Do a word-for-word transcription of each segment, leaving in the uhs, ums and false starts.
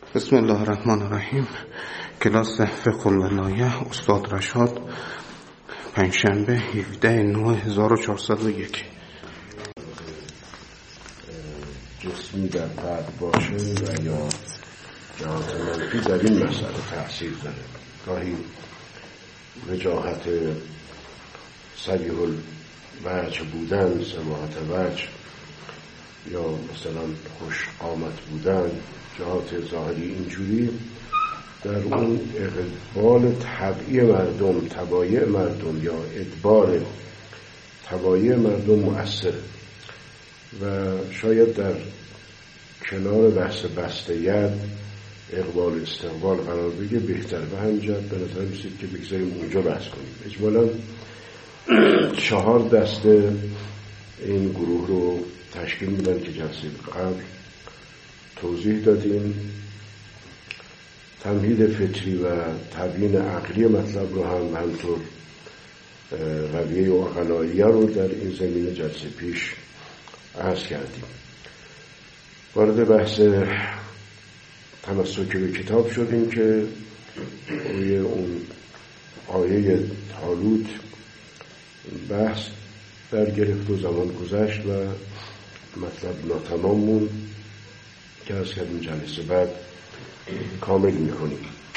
بسم الله الرحمن الرحیم. کلاس فقه الولایه استاد رشاد، پنجشنبه هفدهم نوامبر هزار و چهارصد و یک. جسمی در فرد باشه و یا جهات منفی در این مسئله تأثیر داره. گاهی وجاهت صریح الوجه بودن، سماحت وجه یا مثلا خوش قامت بودن، جهات ظاهری اینجوری در اون اقبال طبعی مردم، طبایع مردم یا ادبار طبایع مردم مؤثر و شاید در کنار بحث بسته ید اقبال استقبال قرار بگه بهتر. به همین جهت به نظر میسید که بگذاریم اونجا بحث کنیم. اجمالا چهار دسته این گروه رو تشکیل میدن که جلسه قبل توضیح دادیم. تمهید فطری و تبیین عقلی مطلب رو هم همطور رویه و عقلاییه رو در این زمینه جلسه پیش عرض کردیم. وارد بحث تمسک به کتاب شدیم که روی اون آیه طالوت بحث در گرفت و زمان گذشت و مطلب ناتمام موند که از کردیم جلسه بعد کامل میکنیم.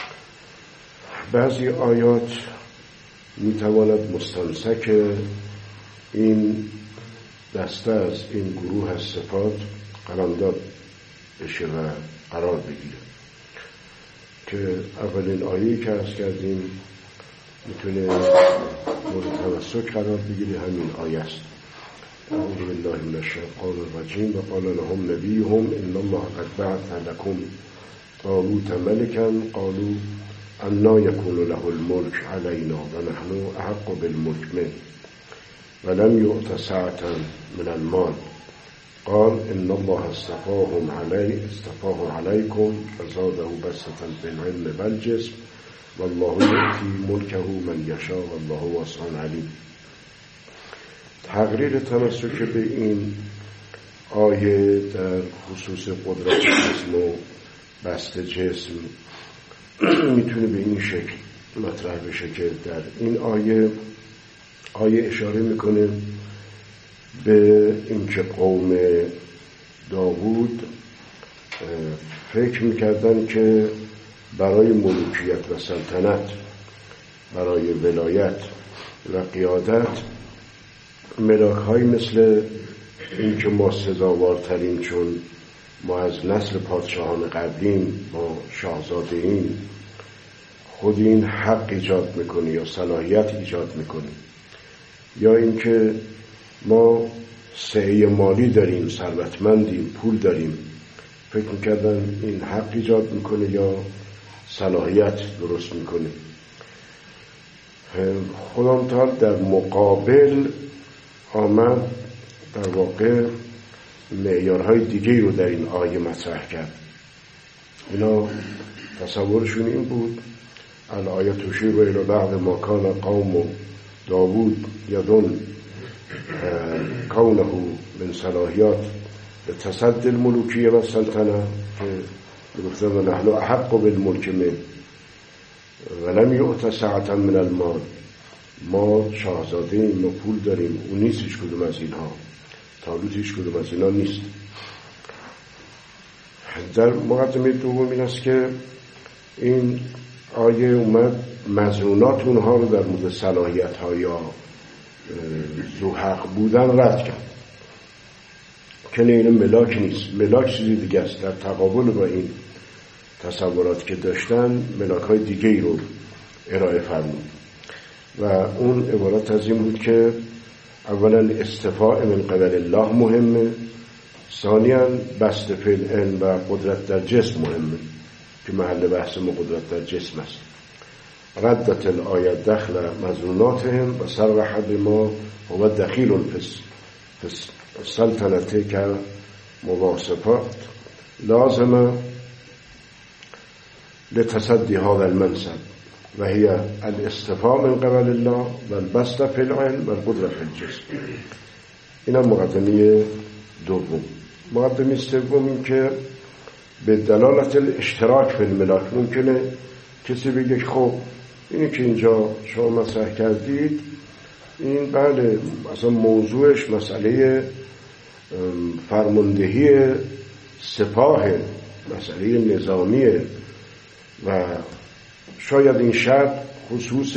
بعضی آیات میتواند مستمسک این دسته از این گروه از صفات قلمداد بشه و قرار بگیره که اولین آیه‌ای که عرض کردیم میتونه مورد تمسک قرار بگیره همین آیه است. اعوذ بالله من الشیطان الرجیم و قال لهم نبیهم ان الله قد بعث لكم طالوت ملكا قالوا انا يكون له الملك علينا ونحن احق بالملك منه ولم يؤت سعة من المال قال ان الله اصطفاهم علي اصطفاه عليكم وزاده بسطة في العلم والجسم والله يؤتي ملكه من يشاء والله واسع علیم. تقریر تمسک به این آیه در خصوص قدرت جسم و بست جسم میتونه به این شکل مطرح بشه که در این آیه آیه اشاره میکنه به اینکه قوم داوود فکر میکردن که برای ملوکیت و سلطنت، برای ولایت و قیادت ملاک‌هایی مثل این که ما سزاوارترین چون ما از نسل پادشاهان قبلیم، ما شاهزاده ایم، خود این حق ایجاد میکنه یا صلاحیت ایجاد میکنه، یا اینکه ما سعی مالی داریم، ثروتمندیم، پول داریم، فکر میکردن این حق ایجاد میکنه یا صلاحیت درست میکنه. خدا تعالی در مقابل آمد در واقع معیارهای دیگه رو در این آیه مطرح کرد. اینا تصورشون این بود الآیه تشیر الی بعض ما کان قوم داوود یدون کونه من صلاحیات به تصدی الملوکیه و سلطنه که گفتن و نحن احق بالملک من ولم یؤت سعة من المال، ما شاهزاده ایم، ما پول داریم، اون نیست هیچ کدوم از اینها، طالوت هیچ کدوم از اینها نیست. در مقدمه دوم این است که این آیه اومد مظنونات اونها رو در مورد صلاحیت ها یا ذو حق بودن رد کرد که نه این ملاک نیست، ملاک چیزی دیگه است. در تقابل با این تصورات که داشتن ملاک های دیگه ای رو ارائه فرمود و اون عبارت از این بود که اولا استفاء من قبل الله مهمه، ثانیا بسط فی العلم و قدرت در جسم مهمه که محل بحث ما قدرت در جسم است. ردت الآیه دخل مظنوناتهم و صرح بما هو دخیل فی السلطنه که مواصفات لازمه لتصدی هذا المنصب و هي الاستفاء من قبل الله و البسط فی العلم و القدرت فی الجسم. این هم مقدمه دوم. مقدمه سوم این که به دلالت الاشتراک فی الملاک. ممکنه کسی بگه خب اینی که اینجا شما مطرح کردید این بله مثلا موضوعش مسئله فرماندهی سپاه، مسئله نظامیه و شاید این شرط خصوص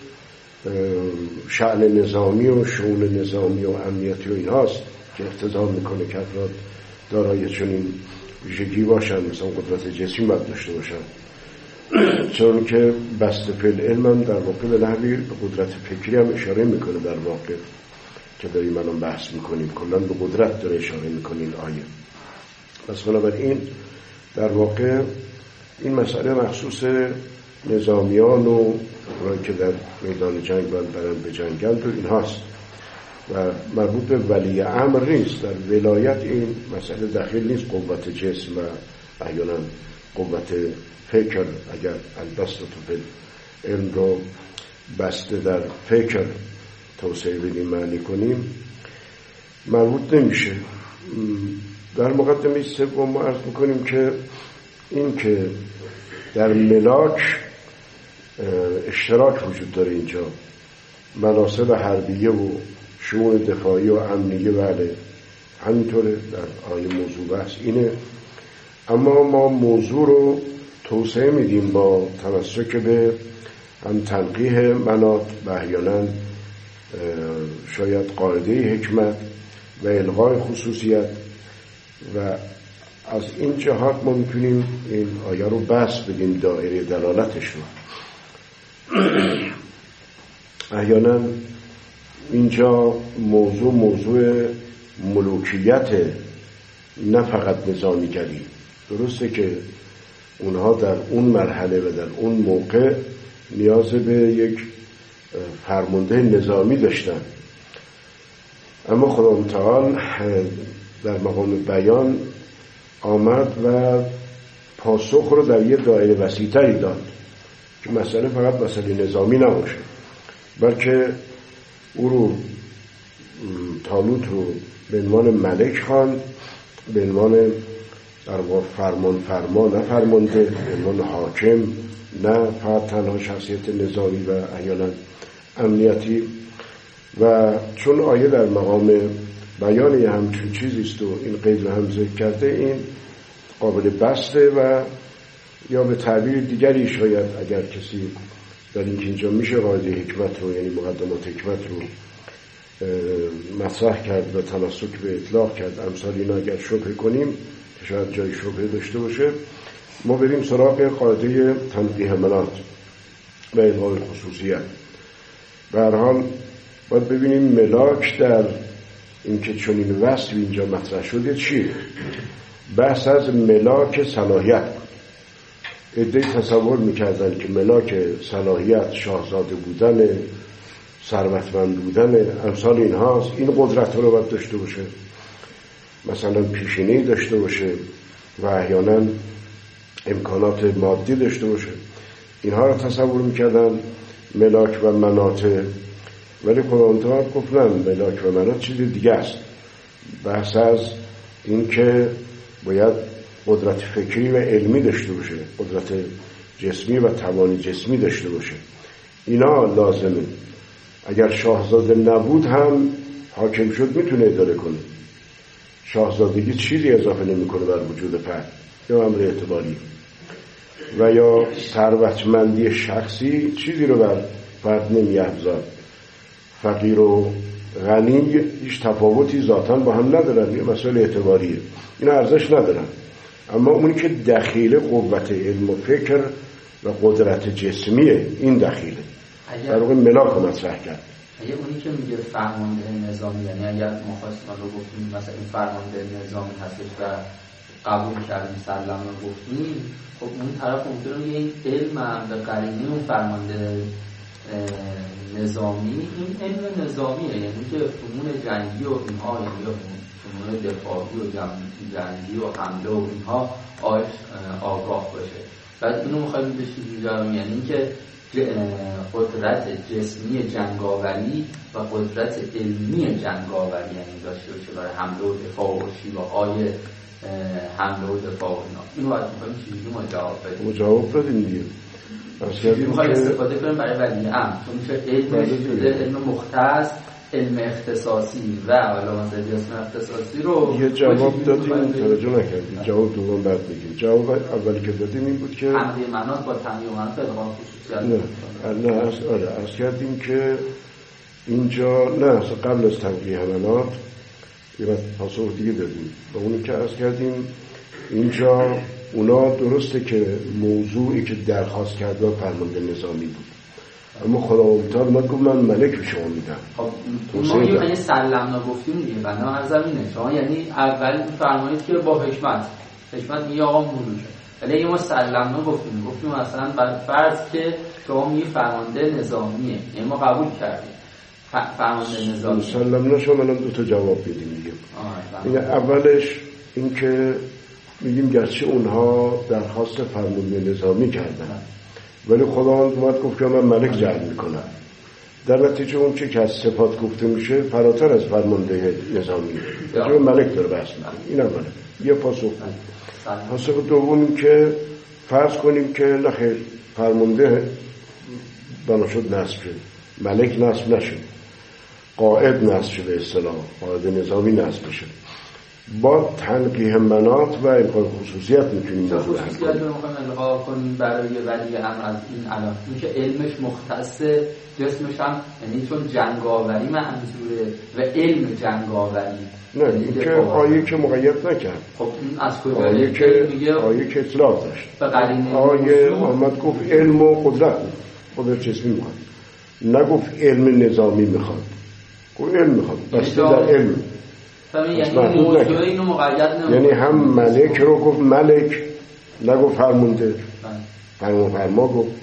شأن نظامی و شؤون نظامی و امنیتی و اینهاست که اقتضا میکنه که افراد دارای چنین ویژگی باشن، مثلا قدرت جسمی باید داشته باشن، چون که بسط فی العلم هم در واقع به نحوی به قدرت فکری هم اشاره میکنه در واقع که داریم الان بحث میکنیم، کلا به قدرت داره اشاره میکنه این آیه. پس بنابراین در واقع این مسئله مخصوص نظامیان و اونایی که در میدان جنگ باید برن به جنگند و این هاست و مربوط به ولی امر نیست. در ولایت این مسئله داخل نیست، قوت جسم و احیانا قوت فکر، اگر البسط و علم رو بسته در فکر توسعه بدیم معنی کنیم مربوط نمیشه. در مقدمه سوم ما عرض میکنیم که این که در ملاک اشتراک وجود داره، اینجا مناصب حربیه و شؤون دفاعی و امنیه بله همینطوره، در آیه موضوع بحث اینه، اما ما موضوع رو توسعه میدیم با تمسک به هم تنقیح مناط و احیانا شاید قاعده حکمت و الغای خصوصیت و از این جهات ما میتونیم این آیه رو بس بدیم دایره دلالتش رو. احیانا اینجا موضوع موضوع ملوکیت نه فقط نظامیگری، درسته که اونها در اون مرحله و در اون موقع نیاز به یک فرمانده نظامی داشتن، اما خدا متعال در مقام بیان آمد و پاسخ رو در یه دایره وسیع‌تری داد که مسئله فقط مسئله نظامی نباشه، بلکه او رو طالوت رو به عنوان ملک خواند، به عنوان در واقع فرمان فرما نه فرمانده، به عنوان حاکم نه فقط تنها شخصیت نظامی و احیانا امنیتی. و چون آیه در مقام بیان همچون چیزیست و این قید رو هم ذکر کرده، این قابل بسته و یا به تعبیر دیگری شاید اگر کسی در این که اینجا میشه قاعده حکمت رو یعنی مقدمات حکمت رو مطرح کرد و تمسک به اطلاق کرد، امثال اینا اگر شبه کنیم که شاید جای شبه داشته باشه، ما بریم سراغ قاعده تنقیح مناط و الغای خصوصیت. به هر حال باید ببینیم ملاک در این که چنین وصفی اینجا مطرح شده چیه؟ بحث از ملاک صلاحیت بود. عده‌ای تصور میکردن که ملاک صلاحیت شاهزاده بودن، ثروتمند بودن، امثال این هاست، این قدرت رو باید داشته باشه، مثلا پیشینه‌ای داشته باشه و احیانا امکانات مادی داشته باشه. اینها رو تصور میکردن ملاک و مناط، ولی قرآن تعالی گفت نه، ملاک و مناط چیز دیگه است. بحث از این که باید قدرت فکری و علمی داشته باشه، قدرت جسمی و توانی جسمی داشته باشه، اینا لازمه. اگر شاهزاده نبود هم حاکم شد میتونه اداره کنه، شاهزادگی چیزی اضافه نمیکنه بر وجود فرد یا امر اعتباری، و یا ثروتمندی شخصی چیزی رو بر فرد نمی‌افزاید. فقیر و غنی هیچ تفاوتی ذاتاً با هم ندارن، یه مسئله اعتباریه، اینا ارزش ندارن. اما اونی که دخیل قوت علم و فکر و قدرت جسمیه، این دخیله در واقع ملاک رو مطرح کرد. اگه اونی که میگه فرمانده نظامی، یعنی اگر ما خواستیم رو گفتیم مثلا این فرمانده نظامی هستش و قبول کردیم سلام رو گفتیم، خب اون طرف ممکنه یه این علم هم به قرینه اون فرمانده نظامی، این علم نظامیه، یعنی که فنون جنگی و اینها، یعنی فنون دفاعی و جنگی و حمله و اینها آگاه باشه. بعد اینو میخوایم به چیزی دارم، یعنی که قدرت جسمی جنگاوری و قدرت علمی جنگاوری یعنی داشته باشه برای حمله و دفاع و شیوه‌های حمله و دفاع و اینا. اینو باید می‌خوایم چجوری ما جواب بدیم؟ ما جواب بدیم دیگه. چجوری می‌خوایم استفاده کنیم برای ولی امر؟ چون میشه علم شده علم مختص، علم اختصاصی و علامت جسم اختصاصی رو یه جواب دادیم، توجه نکردیم. جواب دوم بعد میگیم. جواب اولی که دادیم این بود که حمله مناط با تنبیه مناط ادغام خصوصیت. نه نه آره عرض کردیم که اینجا نه قبل از تنبیه مناط یه پاسخ دیگه دادیم. با اونی که عرض کردیم اینجا اونا درسته که موضوعی که درخواست کرده فرمانده نظامی بود، اما خداوند تعالی اومد گفت من ملک به شما میدم. خب ما یه سلمنا گفتیم دیگه، بنا هر زمینه شما یعنی اول فرمایید که با حکمت حکمت میگه آقا ملوکه، ولی اگه ما سلمنا گفتیم گفتیم مثلا بر فرض که شما میگی فرمانده نظامیه، یعنی ما قبول کردیم فرمانده نظامی. سلمنا شما الان دو تا جواب بدیم دیگه. این اولش این که میگیم گرچه اونها درخواست فرمانده نظامی کردن ولی خداوند اومد گفت که من ملک جعل میکنم. در نتیجه اون چه که از صفات گفته میشه فراتر از فرمانده نظامی که ملک داره بحث میکنه. این اوله یه پاسخ. پاسخ دوم که فرض کنیم که نخیر فرمانده بنا شد نصب شد، ملک نصب نشد، قائد نصب شد، به اصطلاح قائد نظامی نصب شد، با تنقیح مناط و القای خصوصیت میتونیم چه خصوصیت رو میخوایم القا کنیم برای ولی امر از این علام؟ این که علمش مختص، جسمش هم یعنی چون جنگاوری منظوره و علم جنگاوری. نه این که آیه که مقید نکرد. خب این از کجا آیه که میگه آیه که اطلاق داشت. آیه آمد گفت علم و قدرت قدرت جسمی میخواد، نگفت علم نظامی میخواد، گفت علم میخواد بس در علم. یعنی موضوع اینو مقید نمید، یعنی هم ملک رو گفت ملک، نگفت فرمانده، فرمان فرما گفت.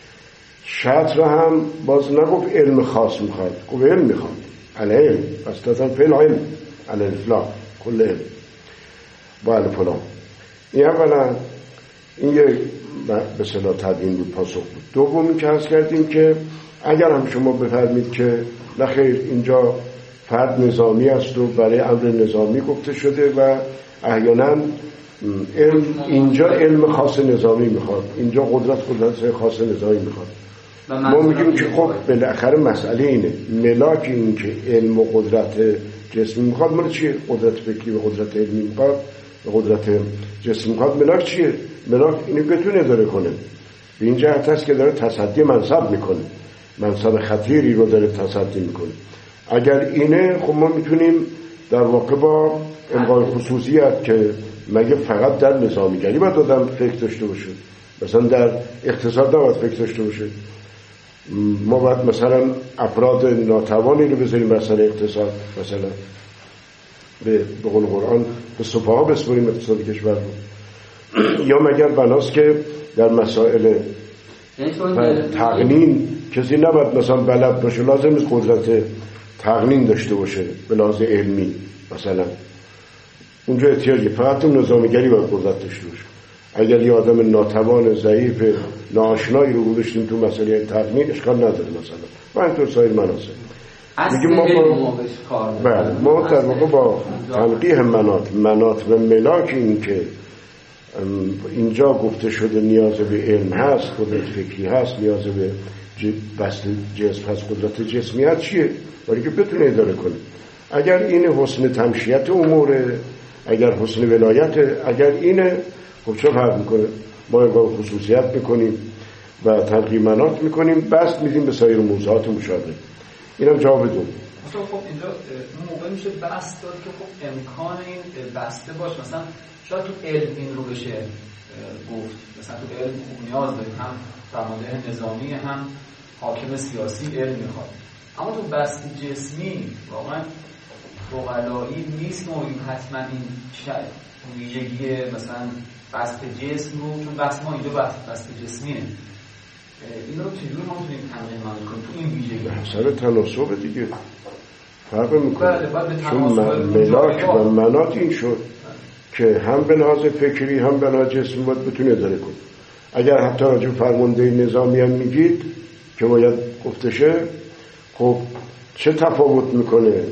شرط رو هم باز نگفت علم خاص میخواد، گفت علم میخواد، علی علم بس تازن فیل علم علی الفلام کل علم با علی فلام. این اولا این یه به صلاح تبیین بود، پاسخ بود. دومی که هست کردیم که اگر هم شما بفرمید که نخیر اینجا فرد نظامی است و برای امر نظامی گفته شده و احیانا علم اینجا علم خاص نظامی میخواد، اینجا قدرت قدرت خاص نظامی میخواد. ما میگیم که خب بالاخره مسئله اینه، ملاک این که علم و قدرت جسمی میخواد مال چیه؟ قدرت فکری و قدرت علمی میخواد و قدرت جسمی میخواد. ملاک چیه؟ ملاک اینو بتونه اداره کنه، به این جهت هست که داره تصدی منصب میکنه، منصب خطیری رو داره تصدی میکنه. اگر اینه خب ما میتونیم در واقع با الغای خصوصیت که مگه فقط در نظامیگری باید آدم فکر داشته باشه، مثلا در اقتصاد نباید فکر داشته باشه. ما باید مثلا افراد ناتوانی رو بذاریم مثلا اقتصاد، مثلا به قول قرآن به سفها بسپاریم اقتصاد کشور رو. یا مگر بناست که در مسائل تقنین کسی نباید مثلا بلد باشه، لازم نیست قدرت تقنین داشته باشه به لحاظ علمی، مثلا اونجا احتیاجی فقط نظامیگری باید قدرت داشته باشه. اگر یه آدم ناتوان ضعیف ناآشنایی رو گذاشتیم تو مسئله تقنین اشکال نداره مثلا، و اینطور سایر مناسب. میگیم ما با بله ما در واقع با تنقیح مناط مناط و ملاک این که اینجا گفته شده نیاز به علم هست، قدرت فکری هست، نیاز به بسط جسم هست، قدرت جسمی هست، چیه؟ برای که بتونه اداره کنه. اگر این حسن تمشیت اموره، اگر حسن ولایت، اگر اینه خب چه فرق میکنه؟ ما اینقدر خصوصیت میکنیم و تنقیح مناط میکنیم، بست میدیم به سایر موضوعات مشابه. اینم جواب دوم. خب اینجا موقع میشه بست داد که خب امکان این بسته باشه، مثلا شاید تو علم این رو بشه گفت، مثلا تو علم نیاز داریم هم فرمانده نظامی هم حاکم سیاسی علم میخواد، اما تو بست جسمی واقعا فقلایی نیست ما حتما این ویژگی مثلا بست جسم رو، چون بست ما اینجا بست, بست جسمیه، این رو چجور ما میتونیم تنقیح مناط کنیم تو این ویژگی؟ حسر تناسب دیگه فرق میکنه، چون ملاک و مناط این شد که هم به لحاظ فکری هم به لحاظ جسمی باید بتونه اداره کنه. اگر حتی راجع فرمانده نظامی هم میگید که باید گفته شه، خب چه تفاوت میکنه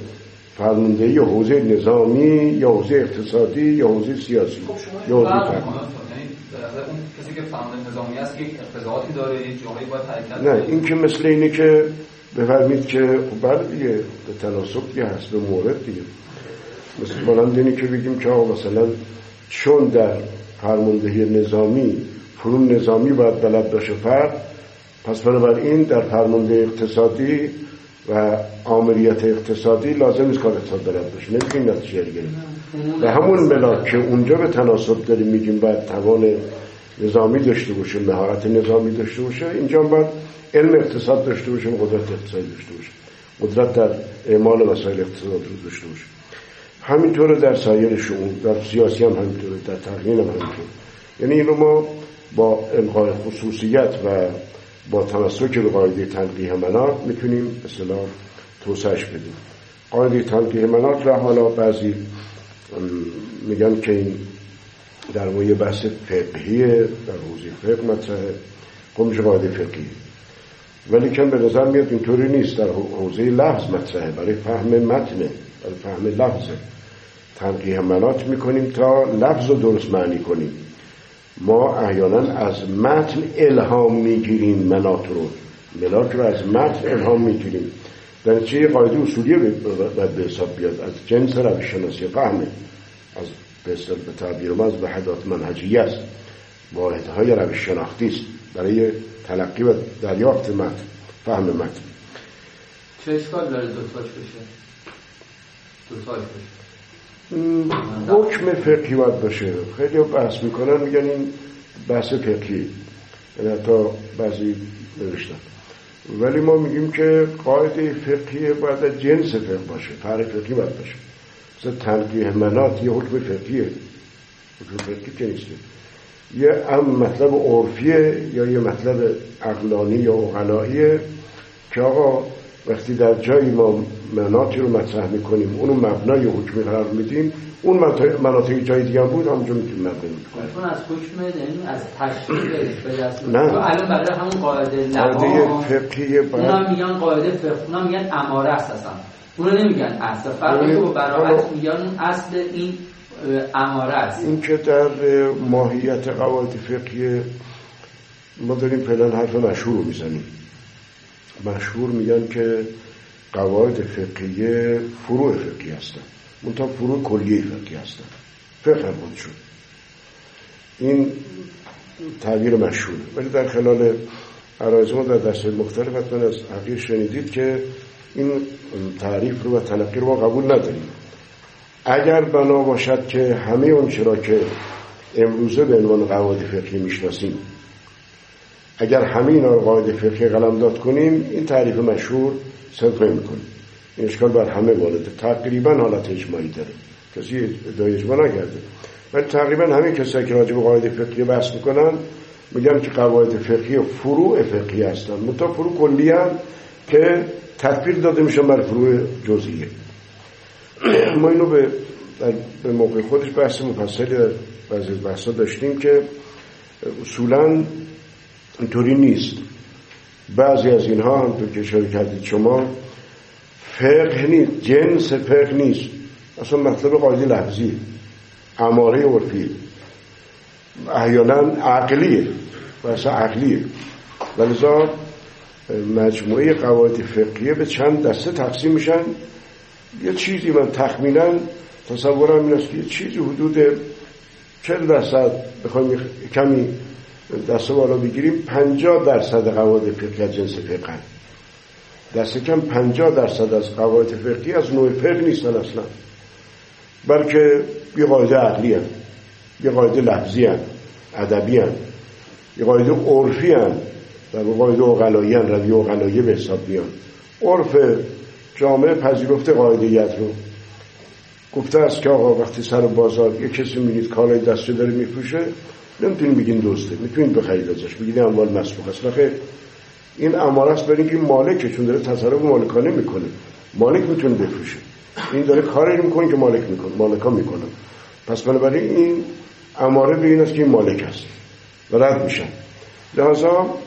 فرماندهی یا حوزه نظامی یا حوزه اقتصادی یا حوزه سیاسی یا حوزه فرهنگی. اون کسی که فرمانده نظامی است که اقتضاعاتی داره، جاهایی باید حرکت نه این که مثل اینه که بفرمید که خب بله دیگه به تناسب دیگه هست به مورد دیگه. مثل مانند اینه که بگیم که مثلا چون در فرماندهی نظامی فنون نظامی باید بلد باشه فرد، پس بنابراین در فرمانده اقتصادی و آمریت اقتصادی لازم نیست کار اقتصاد بلد باشه. نمیگیم نتیجه دیگه و همون ملاک که اونجا به تناسب داریم میگیم باید توان نظامی داشته باشه، مهارت نظامی داشته باشه، اینجا باید علم اقتصاد داشته باشه، قدرت اقتصادی داشته باشه، قدرت در اعمال وسایل اقتصاد رو داشته باشه. همینطوره در سایر شؤون، در سیاسی هم همینطوره، در تقنین هم همینطوره. یعنی این رو ما با الغای خصوصیت و با تمسک به قاعده تنقیح مناط میتونیم اصطلاح توسعهش بدیم. قاعده تنقیح مناط را حالا بعضی میگن که این در موی بحث فقهیه، در حوزه فقه مطرحه، قمش قاعده فقهیه، ولی که به نظر میاد اینطوری نیست، در حوزه لفظ مطرحه، برای فهم متنه، برای فهم لفظه. تنقیح مناط میکنیم تا لفظ رو درست معنی کنیم. ما احیانا از متن الهام میگیریم، مناط رو ملاک رو از متن الهام میگیریم. در چه قاعده اصولیه باید به حساب بیاد، از جنس روش شناسی فهمه، از به تعبیر ما از وحدات منهجیه است، واحدهای روش شناختی است برای تلقی و دریافت متن، فهم متن. چه اشکال داره دوتاش بشه؟ دوتاش بشه حکم فقهی باید باشه. خیلی بحث میکنن میگن این بحث فقهی، یعنی حتی بعضی نوشتن، ولی ما میگیم که قاعده فقهی باید از جنس فقه باشه، فرع فقهی باید باشه. مثلا تنقیح مناط یه حکم فقهیه، حکم فقهی که نیسته، یه هم مطلب عرفیه یا یه مطلب عقلانی یا عقلاییه که آقا وقتی در جایی ما مناطی رو مطرح میکنیم اونو مبنای حکمی قرار میدیم، اون مناطق جای دیگه هم بود همونجا میتونیم مبنای میکنیم. چون از حکم یعنی از تشریعش به دست نه الان برای همون قاعده لغا فقهیه اونا میگن قاعده فقه، اونا میگن اماره است، اصلا اونا نمیگن اصل، فرقی رو برابر میگن اصل این اماره است. این که در ماهیت قواعد فقهی ما داریم فعلا حرف مشهور رو میزنیم. مشهور میگن که قواعد فقهیه فروع فقهی هستن، منتها فروع کلیه فقهی هستن، فقه هم بود شد. این تعبیر مشهور، ولی در خلال عرایض ما در درس‌های مختلف حتما از حقیق شنیدید که این تعریف رو و تلقی رو ما قبول نداریم. اگر بنا باشد که همه اون چرا که امروزه به عنوان قواعد فقهی میشناسیم، اگر همه اینا رو قاعده فقهی قلمداد کنیم، این تعریف مشهور صدق نمی‌کنه. این اشکال بر همه وارده، تقریبا حالت اجماعی داره، کسی ادعای اجماع نکرده، ولی تقریبا همه کسایی که راجع به قاعده فقهی بحث میکنن میگن که قواعد فقهی فروع فقهی هستن، منتها فروع کلی هم که تطبیق داده میشن بر فروع جزئیه. ما اینو به به موقع خودش بحث مفصلی بعضی از بحثا داشتیم که اصولاً اینطوری نیست. بعضی از اینها هم تو که اشاره کردید شما فقه نیست، جنس فقه نیست، اصلا مطلب قاعده لفظی، اماره عرفی، احیانا عقلیه و اصلا عقلیه. ولذا مجموعه قواعد فقهیه به چند دسته تقسیم میشن. یه چیزی من تخمینا تصورم این است که یه چیزی حدود چهل درصد بخوایم کمی دسته بالا بگیریم، پنجاه درصد قواعد فقهی از جنس فقه، دسته کم پنجاه درصد از قواعد فقهی از نوع فقه نیستن اصلا، بلکه یه قاعده عقلی هست، یه قاعده لفظی هست، ادبی هست، یه قاعده عرفی هست، در قاعده عقلایی هست، روی عقلایی به حساب میان. عرف جامعه پذیرفته قاعده‌ایت رو گفته است که آقا وقتی سر بازار یه کسی می‌بینید کالای دستی داره می‌فروشه، نمیتونیم بگین دوسته، میتونید بخرید ازش، بگید اموال مسبوق است. نخیر، این اماره است برای اینکه مالکه، چون داره تصرف مالکانه میکنه، مالک میتونه بفروشه، این داره کاری میکنه که مالک میکنه، مالکا میکنه، پس بنابراین این اماره به این است که این مالک است و رد میشن. لحاظا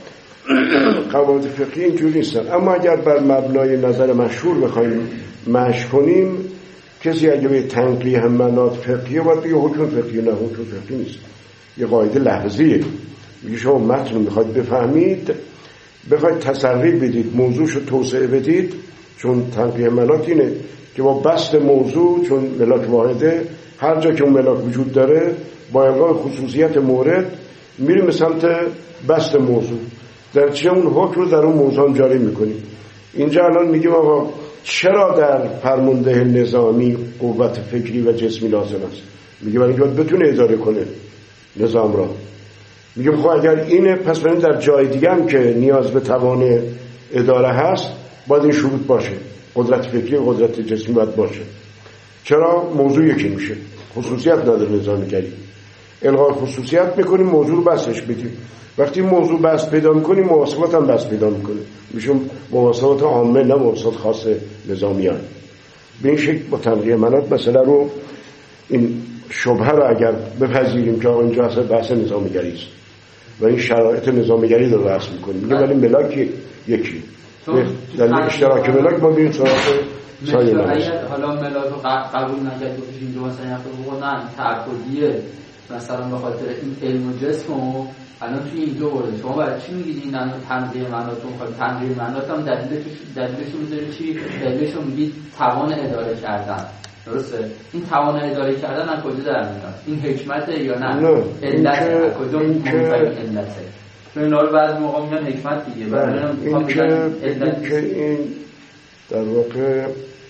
قواعد فقهی اینجوری نیستن. اما اگر بر مبنای نظر مشهور بخوایم مشی کنیم، کسی اگه به تنقیح مناط فقهیه باید بگه حکم فقهی، نه حکم فقهی نیست، یه قاعده لفظیه. میگه شما متن میخواید بفهمید، بخواید تسری بدید، موضوعشو توسعه بدید، چون تنقیح مناط اینه که با بسط موضوع، چون ملاک واحده، هر جا که اون ملاک وجود داره با الغای خصوصیت مورد میریم به سمت بسط موضوع، در چه اون حکم رو در اون موضوع جاری میکنیم. اینجا الان میگیم آقا چرا در فرمانده نظامی قوت فکری و جسمی لازم است؟ میگه برای اینکه بتونه اداره کنه نظام را. میگیم خب اگر اینه، پس بریم در جای دیگه هم که نیاز به توان اداره هست باید این شروط باشه، قدرت فکری و قدرت جسمی باید باشه. چرا؟ موضوع یکی میشه، خصوصیت نداره نظامگری، الغای خصوصیت میکنیم، موضوع رو بسش بدیم. وقتی موضوع بس پیدا میکنیم مواصفات هم بس پیدا میکنه، میشه مواصفات عامه نه مواصفات خاص نظامیان. به این شکل با تنقیح مناط مسئله رو، این شبهه رو اگر بپذیریم که اینجا اصلا بحث نظامگری است و این شرایط نظامگری رو بحث میکنیم، میگه ولی ملاک یکی در اشتراک ملاک ما بریم سراغ سایه ملاک. حالا ملاک رو قبول نکرد که اینجا مثلا یه نه تعبدیه، مثلا به خاطر این علم و جسم و الان توی اینجا برده شما برای چی میگید این تنقیح مناط رو میخواید؟ تنقیح مناط هم دلیلش دلیلش میذاره چی؟ دلیلش رو میگید توان اداره کردن، درسته؟ این توان اداره کردن از کجا در میاد؟ این حکمته یا نه؟ نه علت کجا مفهوم علته؟ چون اینا رو بعضی موقع میگن حکمت دیگه، بعد این که این در واقع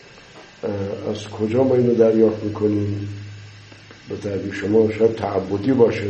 از کجا ما اینو دریافت میکنیم؟ به تعبیر شما شاید تعبدی باشه.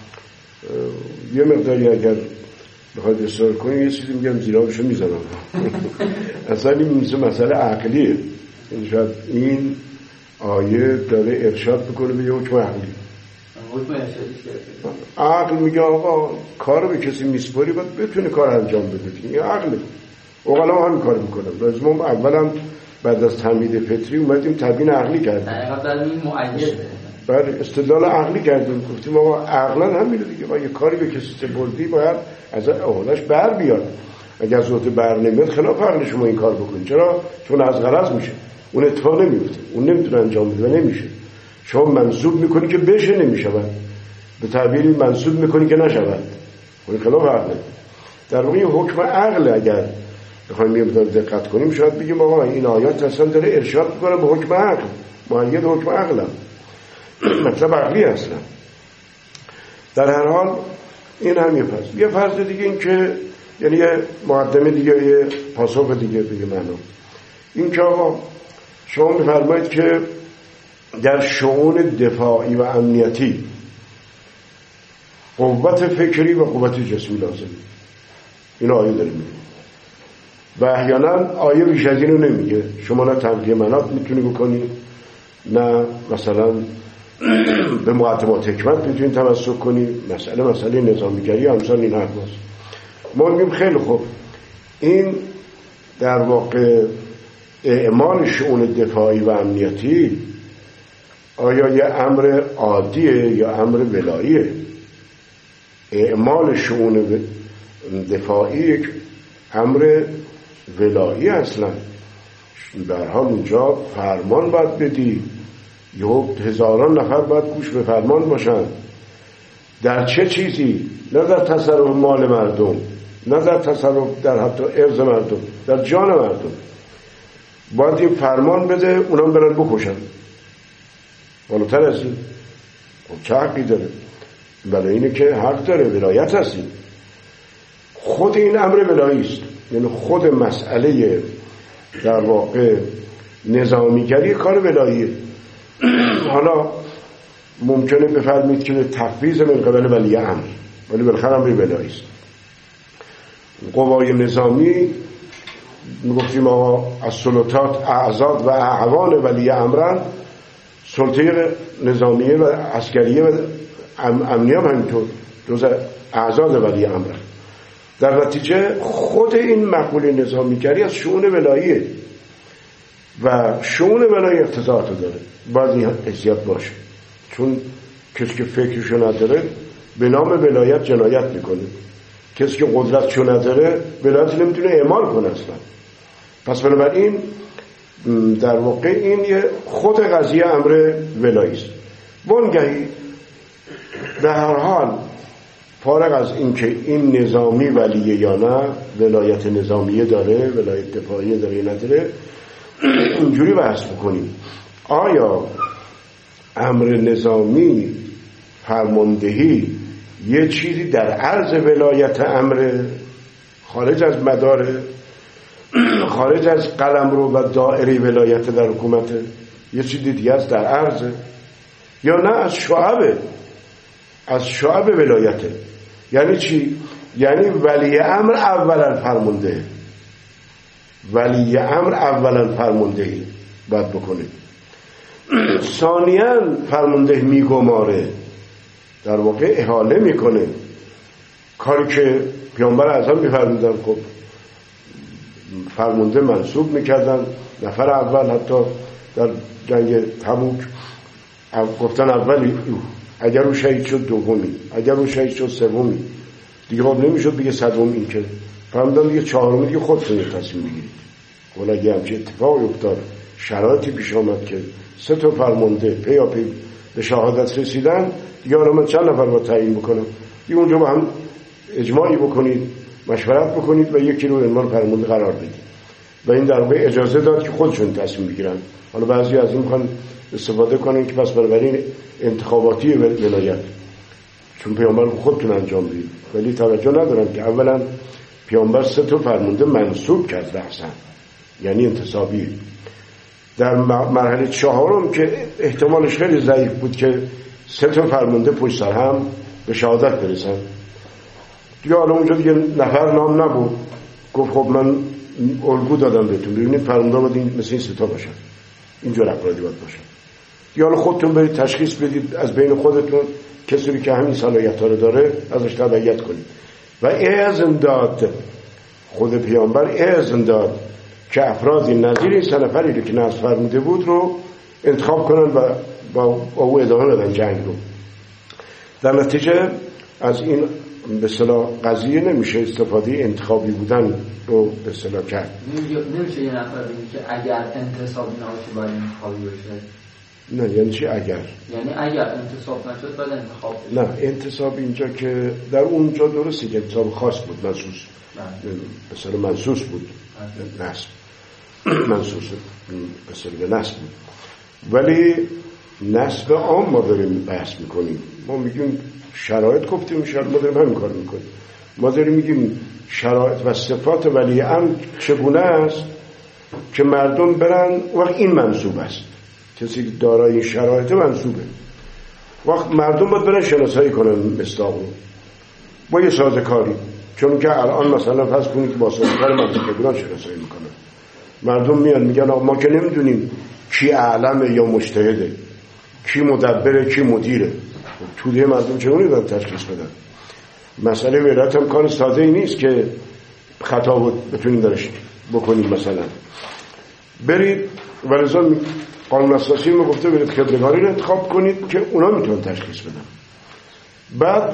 یه مقداری اگر بخواید اصرار کنیم یه چیزی میگم زیرابشو میزنم. اصلا این مسئله عقلیه. این شاید این آیه داره ارشاد بکنه به یه حکم عقلی. حکم ارشادی عقل میگه آقا کار به کسی میسپاری باید بتونه کار انجام بده. این عقله. اوغلا هم کار میکنم. لازم هم اولا بعد از تمهید فطری اومدیم تبیین عقلی کردیم. دقیقاً این مؤیده. بله استدلال عقلی کردیم، گفتیم آقا عقلا همینه دیگه، ما یه کاری به کسی سپردی باید از اولش بر بیاد، اگر از وقت بر نمیاد خلاف عقل شما این کار بکنید. چرا؟ چون از غرض میشه، اون اتفاق نمیفته، اون نمیتونه انجام بده و نمیشه. شما منسوب میکنی که بشه نمیشود، به تعبیری منسوب میکنی که نشود، اون خلاف عقله. در واقع حکم عقل اگر بخوایم یه مقدار دقت کنیم شاید بگیم آقا این آیات اصلا داره ارشاد میکنه به حکم عقل، مؤید حکم عقل مطلب عقلی هستن. در هر حال این هم یه فرض. یه فرض دیگه این که یعنی یه مقدمه دیگه، یه پاسخ دیگه دیگه معنا این که آقا شما می‌فرمایید که در شؤون دفاعی و امنیتی قوت فکری و قوت جسمی لازمه. این آیه داره میگه و احیانا آیه بیش از اینو نمیگه. شما نه تنقیح مناط میتونی بکنی، نه مثلا به مقدمات حکمت میتونید تمسک کنید، مسئله مسئله نظامیگری همسان این حرف هست. ما میگیم خیلی خوب این در واقع اعمال شؤون دفاعی و امنیتی آیا یه امر عادیه یا امر ولاییه؟ اعمال شؤون دفاعی یک امر ولایی اصلا. در حال اونجا فرمان باید بدی، یه هزاران نفر باید گوش به فرمان باشن. در چه چیزی؟ نه در تصرف مال مردم، نه در تصرف در حتی ارض مردم، در جان مردم باید این فرمان بده، اونام برن بکشن. بالاتر از این چه حقی داره؟ برای اینه که حق داره، ولایت هستی. خود این امر ولایی است، یعنی خود مسئله در واقع نظامیگری کار ولاییه. حالا ممکنه بفرمید که تفویض من قبل ولی امر، ولی بالاخره امر ولایی است. قوای نظامی میگفتیم آقا از سلطات اعضاد و اعوان ولی امرن، سلطه نظامیه و عسکریه و امنیه هم همینطور جز اعضاد ولی امر. در نتیجه خود این مقوله نظامیگری از شؤون ولاییه و شؤون ولایی اقتضاعاتو داره، باید این حیثیت باشه. چون کسی که فکرشو نداره به نام ولایت جنایت میکنه. کسی که قدرتشو نداره ولایت نمیتونه اعمال کنه اصلا. پس بنابراین در واقع این یه خود قضیه امر ولایی است. وانگهی به هر حال فارغ از این که این نظامی ولیه یا نه، ولایت نظامیه داره، ولایت دفاعیه داره یا نداره، اینجوری بحث بکنیم آیا امر نظامی فرماندهی یه چیزی در عرض ولایت امر، خارج از مدار، خارج از قلمرو و دائره ولایت در حکومت، یه چیزی دیگه است در عرض، یا نه از شعبه، از شعب ولایته. یعنی چی؟ یعنی ولی امر اولا فرمانده، ولی امر اولا فرماندهی باید بکنه. ثانیاً فرمانده میگماره، در واقع احاله میکنه کاری که پیامبر اعظم میفرمودن. خب فرمانده منصوب میکردن، نفر اول حتی در جنگ تبوک گفتن اولی، اگر او شهید شد دومی، اگر او شهید شد سومی، دیگه خب نمیشد بگه صدوم. این که فرمودن دیگه چهارمی دیگه خودتون تصمیم بگیرید. ولی اگه همچه اتفاقی افتاد، شرایطی پیش آمد که سه تا فرمانده پی پی به شهادت رسیدن، دیگه حالا من چند نفر با تعیین بکنم؟ دیگه اونجا با هم اجماعی بکنید، مشورت بکنید و یکی رو عنوان فرمانده قرار بدید. و این در واقع اجازه داد که خودشون تصمیم بگیرن. حالا بعضی از این میخوان استفاده کنن که پس بنابراین انتخاباتی ولایت، چون پیامبر خودتون انجام بدید، ولی توجه ندارن که اولا پیامبر سه تا فرمانده منصوب کرد رأساً، یعنی انتصابی. در مرحله چهارم که احتمالش خیلی ضعیف بود که سه تا فرمانده پشت سر هم به شهادت برسن، دیگه حالا اونجا دیگه نفر نام نبود، گفت خب من الگو دادم بهتون، ببینید فرمانده باید مثل این سه تا باشن، اینجور افرادی باید باشن. دیگه حالا خودتون برید تشخیص بدید از بین خودتون کسی که همین صلاحیت‌ها رو داره ازش تبعیت کنید. و اذن داد، خود پیامبر اذن داد که افرادی نظیر این سه نفری رو که نصب فرموده بود رو انتخاب کنن و با او ادامه بدن جنگ رو. در نتیجه از این به اصطلاح قضیه نمیشه استفاده انتخابی بودن رو به اصطلاح کرد. نمیشه یه نفر بگی که اگر انتصابی نباشه باید انتخابی بشه؟ نه، یعنی چی اگر؟ یعنی اگر انتصاب نشد باید انتخاب بشه. نه، انتصاب اینجا که در اونجا درسته که انتصاب خاص بود، منصوص به اصطلاح منصوص بود، نصب منصوص به اصطلاح نصب بود. ولی نصب عام ما داریم بحث میکنیم، ما میگیم شرایط گفتیم، شرایط ما داریم همین کار میکنیم، ما داریم میگیم شرایط و صفات ولی امر چگونه است که مردم برن وقت این منصوب است، کسی که دارای این شرایط منصوبه، وقت مردم باید برن شناسایی کنن مصداق رو با یه سازکاری. چون که الان مثلا فرض کنید که با سازکار منطقه بودن شناسایی میکنن، مردم میان میگن ما که نمیدونیم کی اعلمه یا مجتهده، کی مدبره کی مدیره. توده مردم چگونه دارن تشخیص بدن؟ مسئله ولایت هم کار ساده ای نیست که خطا بود بتونید درش بکنید. مثلا برید ولذا قانون اساسی ما گفته برید خدمتگاری رو انتخاب کنید که اونا میتونن تشخیص بدن. بعد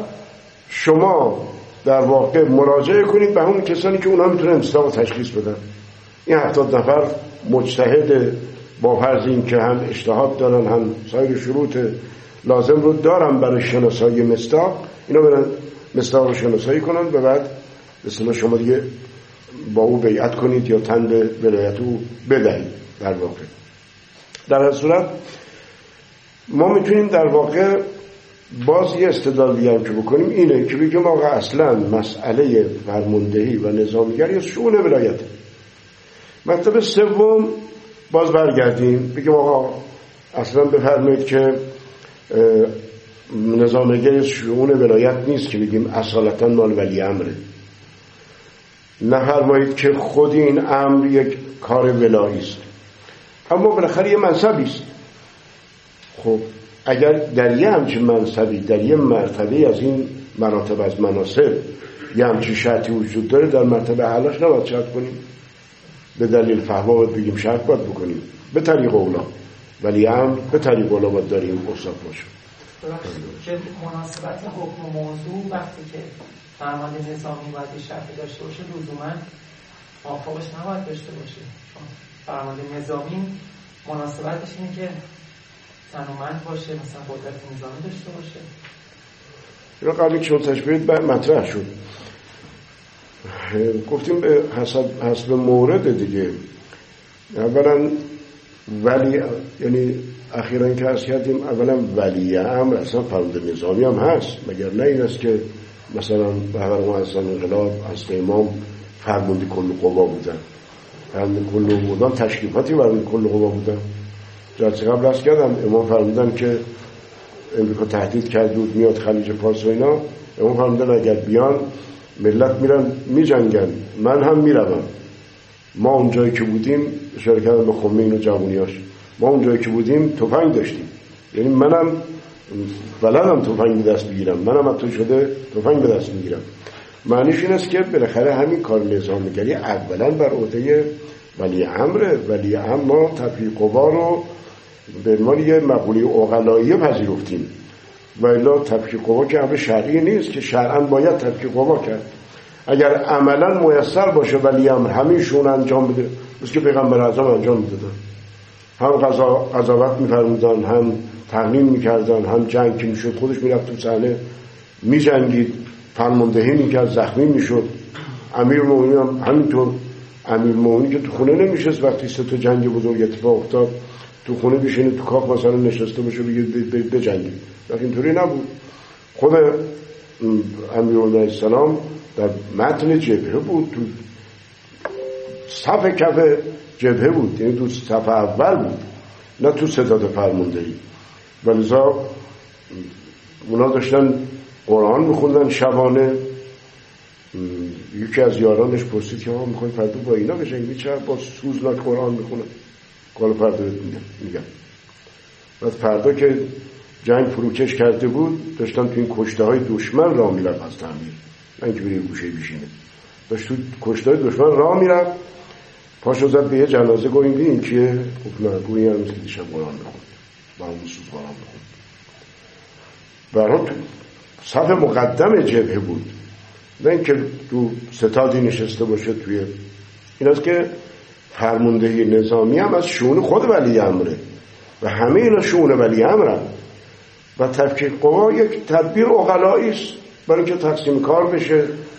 شما در واقع مراجعه کنید به همون کسانی که اونا میتونن مصداق تشخیص بدن. این هفتاد نفر مجتهد با فرض این که هم اجتهاد دارن هم سایر شروط لازم رو دارن برای شناسایی مصداق، اینا برن مصداق رو شناسایی کنن و بعد مثلا شما دیگه با او بیعت کنید یا تن به ولایت او بدهید. در واقع در هر صورت ما میتونیم در واقع باز یه استدلالی هم که بکنیم اینه که بگیم آقا اصلا مسئله فرماندهی و نظامیگری از شؤون ولایت. مطلب سوم باز برگردیم بگیم آقا اصلا بفرمایید که نظامیگری از شؤون ولایت نیست که بگیم اصالتا مال ولی امره. نفرمایید که خود این امر یک کار ولایی است، اما بالاخره یه منصبی است. خب اگر در یه همچین منصبی، در یه مرتبه از این مراتب از مناصب یه همچین شرطی وجود داره، در مرتبه اعلاش نباید شرط کنیم؟ به دلیل فهمه باید بگیم شرط باید بکنیم به طریق اولا، ولی امر به طریق اولا باید داریم اصلاف باشیم. که مناسبت حکم موضوع وقتی که فرمانده نظامی باید یه شرطی داشته باشه، لزوما موافقش نباید داشته باشه. چون فرمانده نظامی مناسبتش اینه که تنومند باشه، مثلا قدرت نظامی داشته باشه. یا قبلی که تشبیهت مطرح شد گفتیم به حسب, حسب مورد دیگه. اولا ولی، یعنی اخیراً که عرض کردیم اولا ولی امر اصلا فرمانده نظامی هم هست، مگر نه این است که مثلا بهبر معظم انقلاب از امام فرمانده کل قوا بودن، فرمانده کل قوا بودن تشریفاتی فرمانده کل قوا بودن. جلسه قبل عرض کردم امام فرمودن که امریکا تهدید کرد بود میاد خلیج فارس و اینا، امام فرمودن اگر بیان ملت میرن میجنگن، من هم میروم. ما اونجایی که بودیم، اشاره کردم به خمینی و جوونیاش، ما اونجایی که بودیم تفنگ داشتیم، یعنی منم بلدم تفنگ به دست بگیرم، منم حتی شده تفنگ به دست میگیرم. معنیش این است که بالاخره همین کار نظامیگری اولا بر عهده ولی امره. ولی امر ما تفریق قوا رو به عنوان یه مقوله عقلایی پذیرفتیم، و الا تفریق قوا که امر شرعی نیست که شرعاً باید تفریق قوا کرد. اگر عملاً میسر باشه ولی امر همیشون انجام بده، مثل که پیغمبر اعظم انجام میدادن، هم قضاوت میفرمودن، هم تقنین میکردن، هم جنگ که میشد خودش میرفت تو صحنه میجنگید، فرماندهی میکرد، زخمی میشد. امیر مومنین هم همینطور. امیر مومنین که تو خونه نمیشست وقتی سه تا جنگ بزرگ اتفاق افتاد تو خونه بشینه تو کاخ مثلا نشسته باشه بگه بجنگید، وقتی اینطوری نبود. خود امیرالمومنین علیه السلام در متن جبهه بود، تو صف کف جبهه بود، یعنی تو صف اول بود، نه تو ستاد فرماندهی. ولذا اونا داشتن قرآن میخوندن شبانه. یکی از یارانش پرسید که آقا میخوای فردا با اینا بجنگی؟ چرا با سوزناک قرآن میخونن؟ قال فردا میگم. بعد فردا که جنگ فروکش کرده بود داشتن تو این کشته های دشمن راه میرفت از تعمیر، نه اینکه بره گوشه بشینه، داشت تو کشته های دشمن راه میرفت، پاشو زد به یه جنازه گویم بین که گفت گویی هم که دیشب قرآن بخوند با همون سوز قرآن بخوند. برای تو صف مقدم جبهه بود، نه اینکه تو ستادی نشسته باشه توی. این است که فرماندهی نظامی هم از شؤون خود ولی امره و همه اینا شؤون ولی امره و تفکیک قوا یک تدبیر عقلایی است برای که تقسیم کار بشه،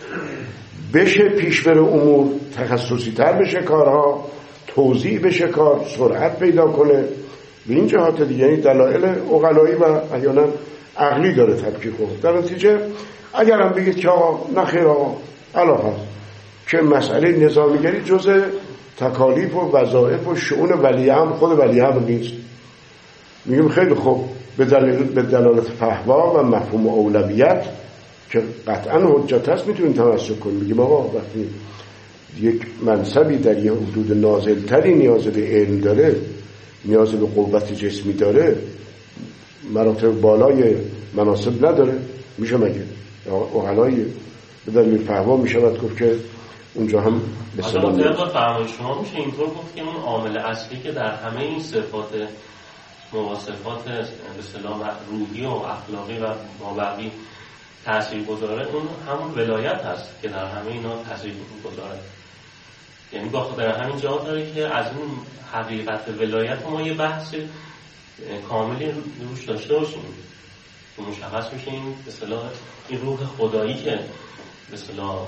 بشه پیش بره امور، تخصصی تر بشه کارها، توزیع بشه کار، سرعت پیدا کنه. به این جهات دیگه یعنی دلایل عقلایی و احیانا عقلی داره تفکیک قوا. در نتیجه اگر هم بگید که آقا نخیر آقا علاوه هست که مسئله نظامیگری جزء تکالیف و وظایف و شؤون ولی امر خود ولی امر نیست، میگیم خیلی خوب به دلیل به دلالت فحوا و مفهوم اولویت که قطعا حجت هست میتونیم تمسک کنیم. میگیم آقا وقتی یک منصبی در یه حدود نازلتری نیاز به علم داره، نیاز به قوت جسمی داره، مراتب بالای مناسب نداره، میشه مگه اقلایی به دلیل فحوا میشود گفت که اونجا هم به سلام نیست. با فرمای شما میشه اینطور گفت که اون عامل اصلی که در همه این صفات مواصفات به اصطلاح روحی و اخلاقی و مابقی تأثیر گذاره اون همون ولایت هست که در همه اینا تأثیر گذاره. یعنی با خود در همین جا داره که از اون حقیقت ولایت ما یه بحث کاملی روش داشته باشیم که مشخص میشه این به اصطلاح این روح خدایی که به اصطلاح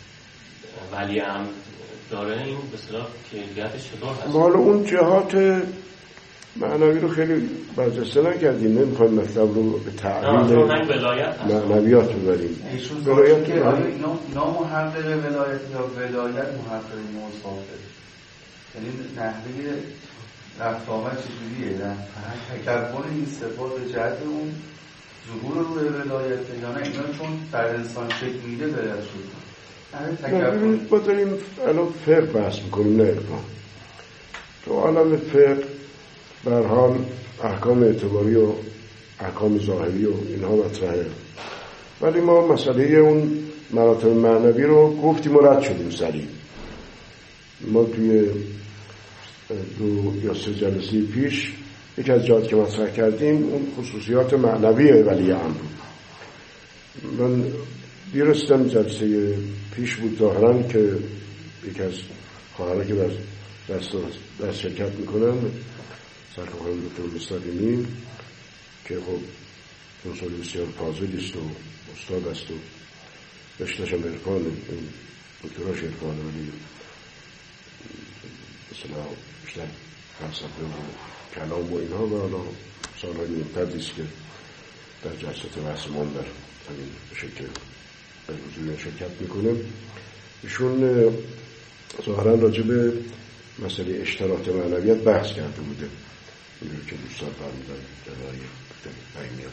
ولی امر داره این به اصطلاح کیفیتش چطور هست. حالا اون جهات معنوی رو خیلی برجسته نکردیم، نمیخوایم مطلب رو به تعبیر معنویات رو بریم. ولایت که نامحقق ولایت یا ولایت محقق مصافه، یعنی نحوه رفت آمد چجوریه، تکون این صفات جهت اون ظهور روی ولایت یا نه اینا چون در انسان شکل میده ولایت شد. ما داریم الان فقه بحث میکنیم نه ارفان. تو عالم فقه به هر حال احکام اعتباری و احکام ظاهری و اینها مطرحه، ولی ما مسئله اون مراتب معنوی رو گفتیم و رد شدیم سریع. ما توی دو یا سه جلسه پیش یک از جهات که مطرح کردیم اون خصوصیات معنوی ولی امر. من دیرستم جلسه پیش بود ظاهراً که یکی از خواهرها که در دست, دست شرکت میکنن سرکار دکتر مستقیمی که خب انسان بسیار فاضلی است و استاد است و رشته‌اش هم عرفان، دکتراش عرفان، ولی مثلا بیشتر فلسفه و کلام و اینها و حالا سالهای ممتدی است که در جلسات رسمان در همین شکل در حضور شرکت میکنه. ایشون ظاهرا راجع به مسئله اشتراط معنویت بحث کرده بوده، اینجور که دوستان فرمودن جنایی فهمیان.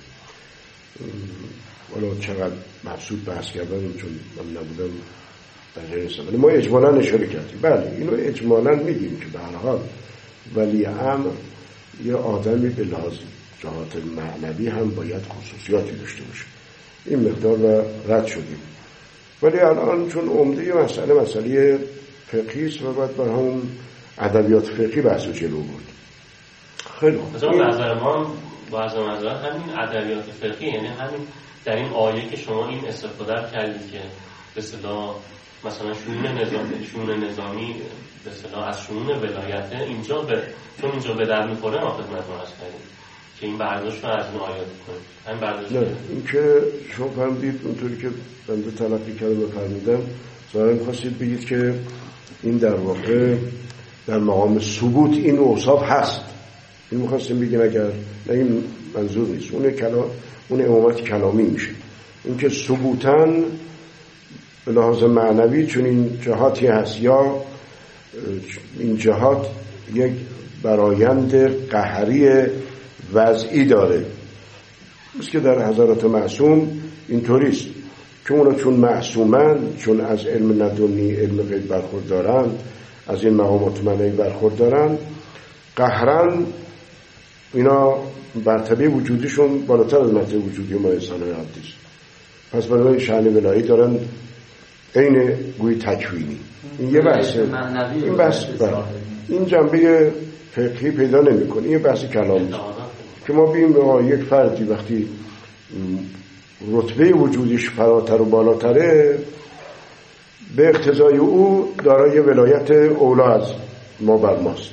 حالا چقدر مبسوط بحث کردن چون من نبودم در جای نیستم، ولی ما اجمالا اشاره کردیم. بله اینو اجمالا میگیم که به هر حال ولی امر یه آدمی به لحاظ جهات معنوی هم باید خصوصیاتی داشته باشه. این مقدار و رد شدیم. ولی الان چون عمده مسئله مسئله فقهی است و باید بر همون ادبیات فقهی بحث جلو برد. خیلی خوب. مثلا نظر ما با نظر همین ادبیات فقهی، یعنی همین در این آیه که شما این استفاده کردید که به اصطلاح مثلا شؤون نظامی شؤون نظامی به اصطلاح از شؤون ولایت اینجا به چون اینجا به در می‌خوره ما خدمتتون عرض کردیم که این برداشت رو از این آیات کنید. همین برداشت. نه این که شما فهمیدید اونطوری که بنده تلقی کردم و فهمیدم ظاهراً می‌خواستید بگید که این در واقع در مقام ثبوت این اوصاف هست. این می‌خواستیم بگیم اگر نه این منظور نیست. اون کلام اون امامت کلامی میشه. این که ثبوتاً به لحاظ معنوی چون این جهاتی هست یا این جهات یک برایند قهری وضعی داره، مثل که در حضرات معصوم اینطوریست که اونا چون معصومن، چون از علم لدنی علم غیب برخوردارن، از این مقامات معنوی برخوردارن، قهرن اینا مرتبه وجودیشون بالاتر از مرتبه وجودی ما انسان‌های عادی است. پس برای شأن ولایی دارن عین گوی تکوینی. این یه بحثه، این بحث این جنبه فقهی پیدا نمی‌کنه. این بحث کلامی که ما بیم به یک فردی وقتی رتبه وجودیش فراتر و بالاتره به اقتضای او دارای ولایت اولا از ما بر ماست.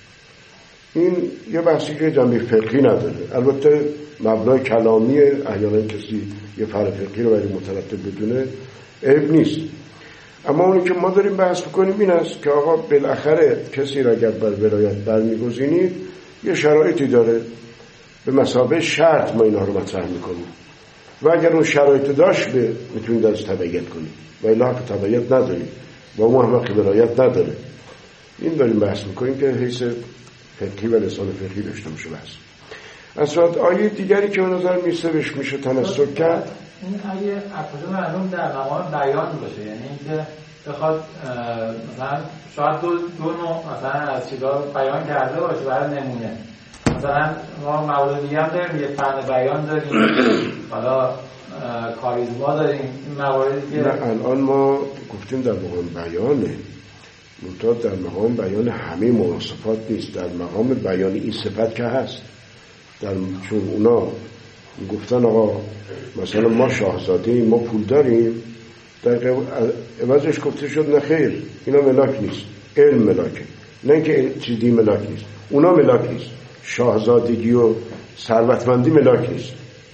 این یه بحثی که جنبه فقهی نداره. البته مبنای کلامی احیانا کسی یه فرع فقهی رو برای مترتب بدونه عیب نیست. اما اونی که ما داریم بحث بکنیم این است که آقا بالاخره کسی را اگر بر ولایت برمیگزینید یه شرایطی داره، به مثابه شرط ما اینها رو مطرح میکنیم و اگر اون شرایط داشت به میتونید از تبعیت کنید و الا که تبعیت ندارید و اون هم که ولایت نداره. این داریم بحث میکنیم که حیث فقهی و لسان فقهی داشته باشه بحث. اصلا آیه دیگری که به نظر میسه بهش میشه تنسک کرد، این آیه اپوزه معلوم در مقام بیان باشه، یعنی اینکه بخواد مثلا شاید دو, دو نوع مثلا از چیزا بیان کرده باشه برای نمونه. مثلا ما مولودی هم داریم، یه فن بیان داریم، حالا کاریزما داریم، این مواردی که نه الان ما گفتیم در مقام بیانه، منتها در مقام بیان همه مواصفات نیست، در مقام بیان این صفت که هست. در چون اونا گفتن آقا مثلا ما شاهزاده ایم، ما پول داریم، در عوضش گفته شد نه خیر اینا ملاک نیست، علم ملاکه، نه اینکه چیزی ملاک نیست، اونا ملاک نیست، شاهزادگی و ثروتمندی ملاک نیست،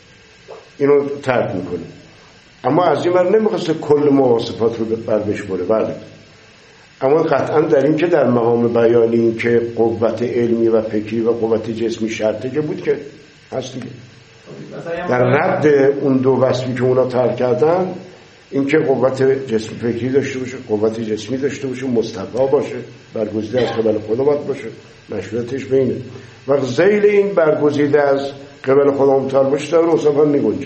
اینو ترک میکنه. اما از این ور نمیخواسته کل مواصفات رو بر بشمره، بله، اما قطعا در این که در مقام بیانی این که قوت علمی و فکری و قوت جسمی شرطه که بود که هست دیگه. در رد اون دو وصفی که اونا ترک کردن، این که قوت جسمی فکری داشته باشه، قوت جسمی داشته باشه، مصطفی باشه، برگزیده از قبل خدا باید باشه، مشروعیتش بینه و ذیل این برگزیده از قبل خدا متعال باشه در اوصاف هم میگنجه.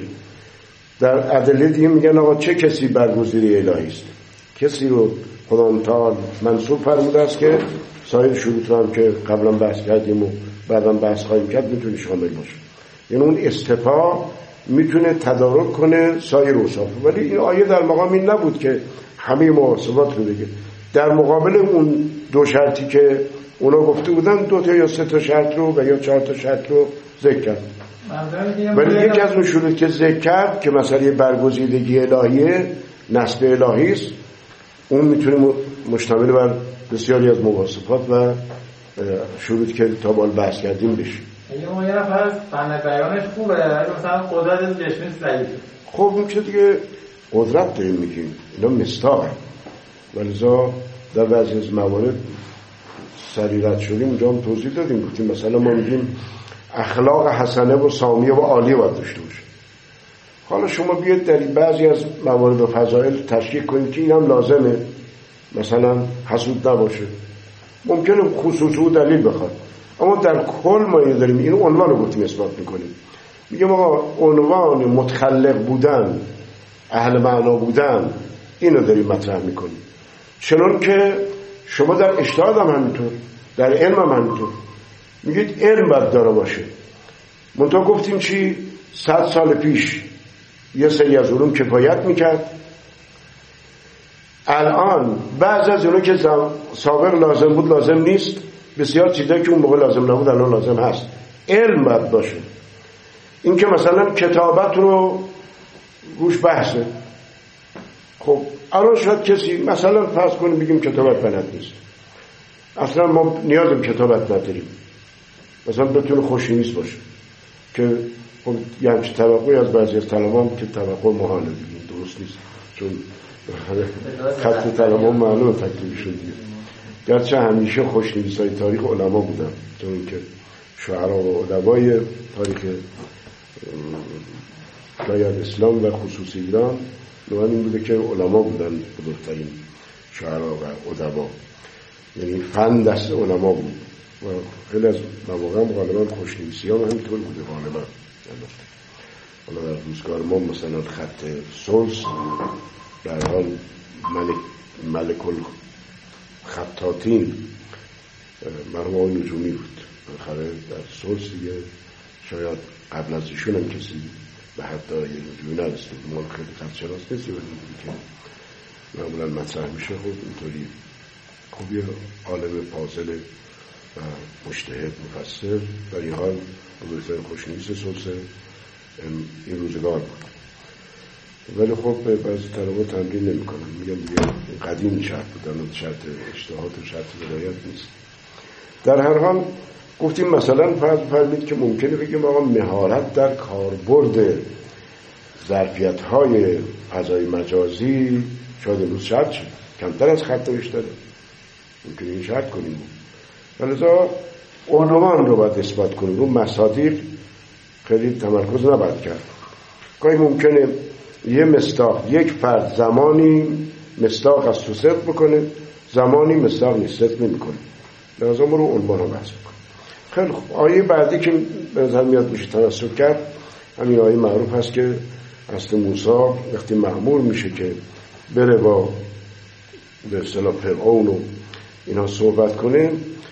در ادله دیگه میگن آقا چه کسی برگزیده الهی است؟ کسی رو خدا متعال منصوب فرموده است که سایر شروط رو هم که قبلا بحث کردیم و بعدا بحث خواهیم کرد میتونه شامل باشه. یعنی اون استفا میتونه تدارک کنه سایر اوصاف. ولی این آیه در مقام این نبود که همه مواصفات رو بگه. در مقابل اون دو شرطی که اونا گفته بودن دو تا یا سه تا شرط رو و یا چهار تا شرط رو ذکر کرد. ولی یکی از اون شروط که ذکر کرد که مسئله برگزیدگی الهیه، نسب الهی است، اون میتونه مشتمل بر بسیاری از مواصفات و شروطی که تا بال بحث کردیم بشه. یه ما یه نفر از فن بیانش خوبه، مثلا قدرت جسمی ضعیفه. خب اون که دیگه قدرت داریم میگیم، اینا مستاقه، ولذا در بعضی از موارد سریرت شدیم اونجا هم توضیح دادیم، گفتیم مثلا ما میگیم اخلاق حسنه و سامیه و عالیه باید داشته باشه. حالا شما بیاید در بعضی از موارد و فضائل تشکیک کنید که این هم لازمه، مثلا حسود نباشه، ممکنه خصوص و دلیل بخواد، اما در کل ما اینو داریم، این عنوان رو گفتیم اثبات میکنیم، میگم آقا عنوان متخلق بودن، اهل معنا بودن، اینو داریم مطرح میکنیم. چنان که شما در اجتهاد هم همینطور، در علم هم همینطور میگید علم باید داره باشه. منتها گفتیم چی؟ صد سال پیش یه سری از علوم کفایت میکرد، الان بعض از اونو که سابق لازم بود لازم نیست، بسیار چیزایی که اون موقع لازم نبود الان لازم هست. علم باید باشه. این که مثلا کتابت رو روش بحثه، خب الان شاید کسی مثلا فرض کنیم بگیم کتابت بلد نیست، اصلا ما نیاز به کتابت نداریم، مثلا بتونه خوشنویس باشه، که خب یه همچه توقعی از بعضی از طلبان که توقع محاله دیگه، درست نیست، چون خط طلبان معلومه تکلیفشون دیگه. گرچه همیشه خوشنویسای تاریخ علما بودن، چون که شعرا و ادبای تاریخ شاید اسلام و خصوص ایران نوعا این بوده که علما بودن بزرگترین شعرا و ادبا، یعنی فن دست علما بود و خیلی از مواقع هم غالبا خوشنویسی ها همینطور بوده غالبا. حالا در روزگار ما مثلا خط سلس در حال ملک ملک الخطاطین مرحوم آقای نجومی بود، بالاخره در سلس دیگه شاید قبل از ایشون هم کسی به حد داره نجومی نرسید، ما خیلی خط شناس نیستی ولی که معمولا مطرح میشه. خب اینطوری خب یه عالم فاضل و مجتهد مفسر در این حال بزرگترین خوشنویس سلس این روزگار بود. ولی خب بعضی طلبا تمرین نمی کنن، میگن دیگه قدیم شرط بودن، شرط اجتهاد و شرط ولایت نیست. در هر حال گفتیم مثلا فرض فرمید که ممکنه بگیم آقا مهارت در کاربرد ظرفیت های فضای مجازی شاید امروز شرط شد، کمتر از خط نوشته داره، ممکنه این شرط کنیم، ولذا عنوان رو باید اثبات کنیم، رو مصادیق خیلی تمرکز نباید کرد. گاهی ممکنه یه مصداق یک فرد زمانی مصداق از تو صدق بکنه، زمانی مصداق نیست صدق نمی کنه، لازم رو عنوان رو بحث بکنه. خیلی خوب، آیه بعدی که به نظر میاد میشه تناسب کرد همین آیه معروف هست که حضرت موسی وقتی مأمور میشه که بره با به اصطلاح فرعون و اینا صحبت کنه،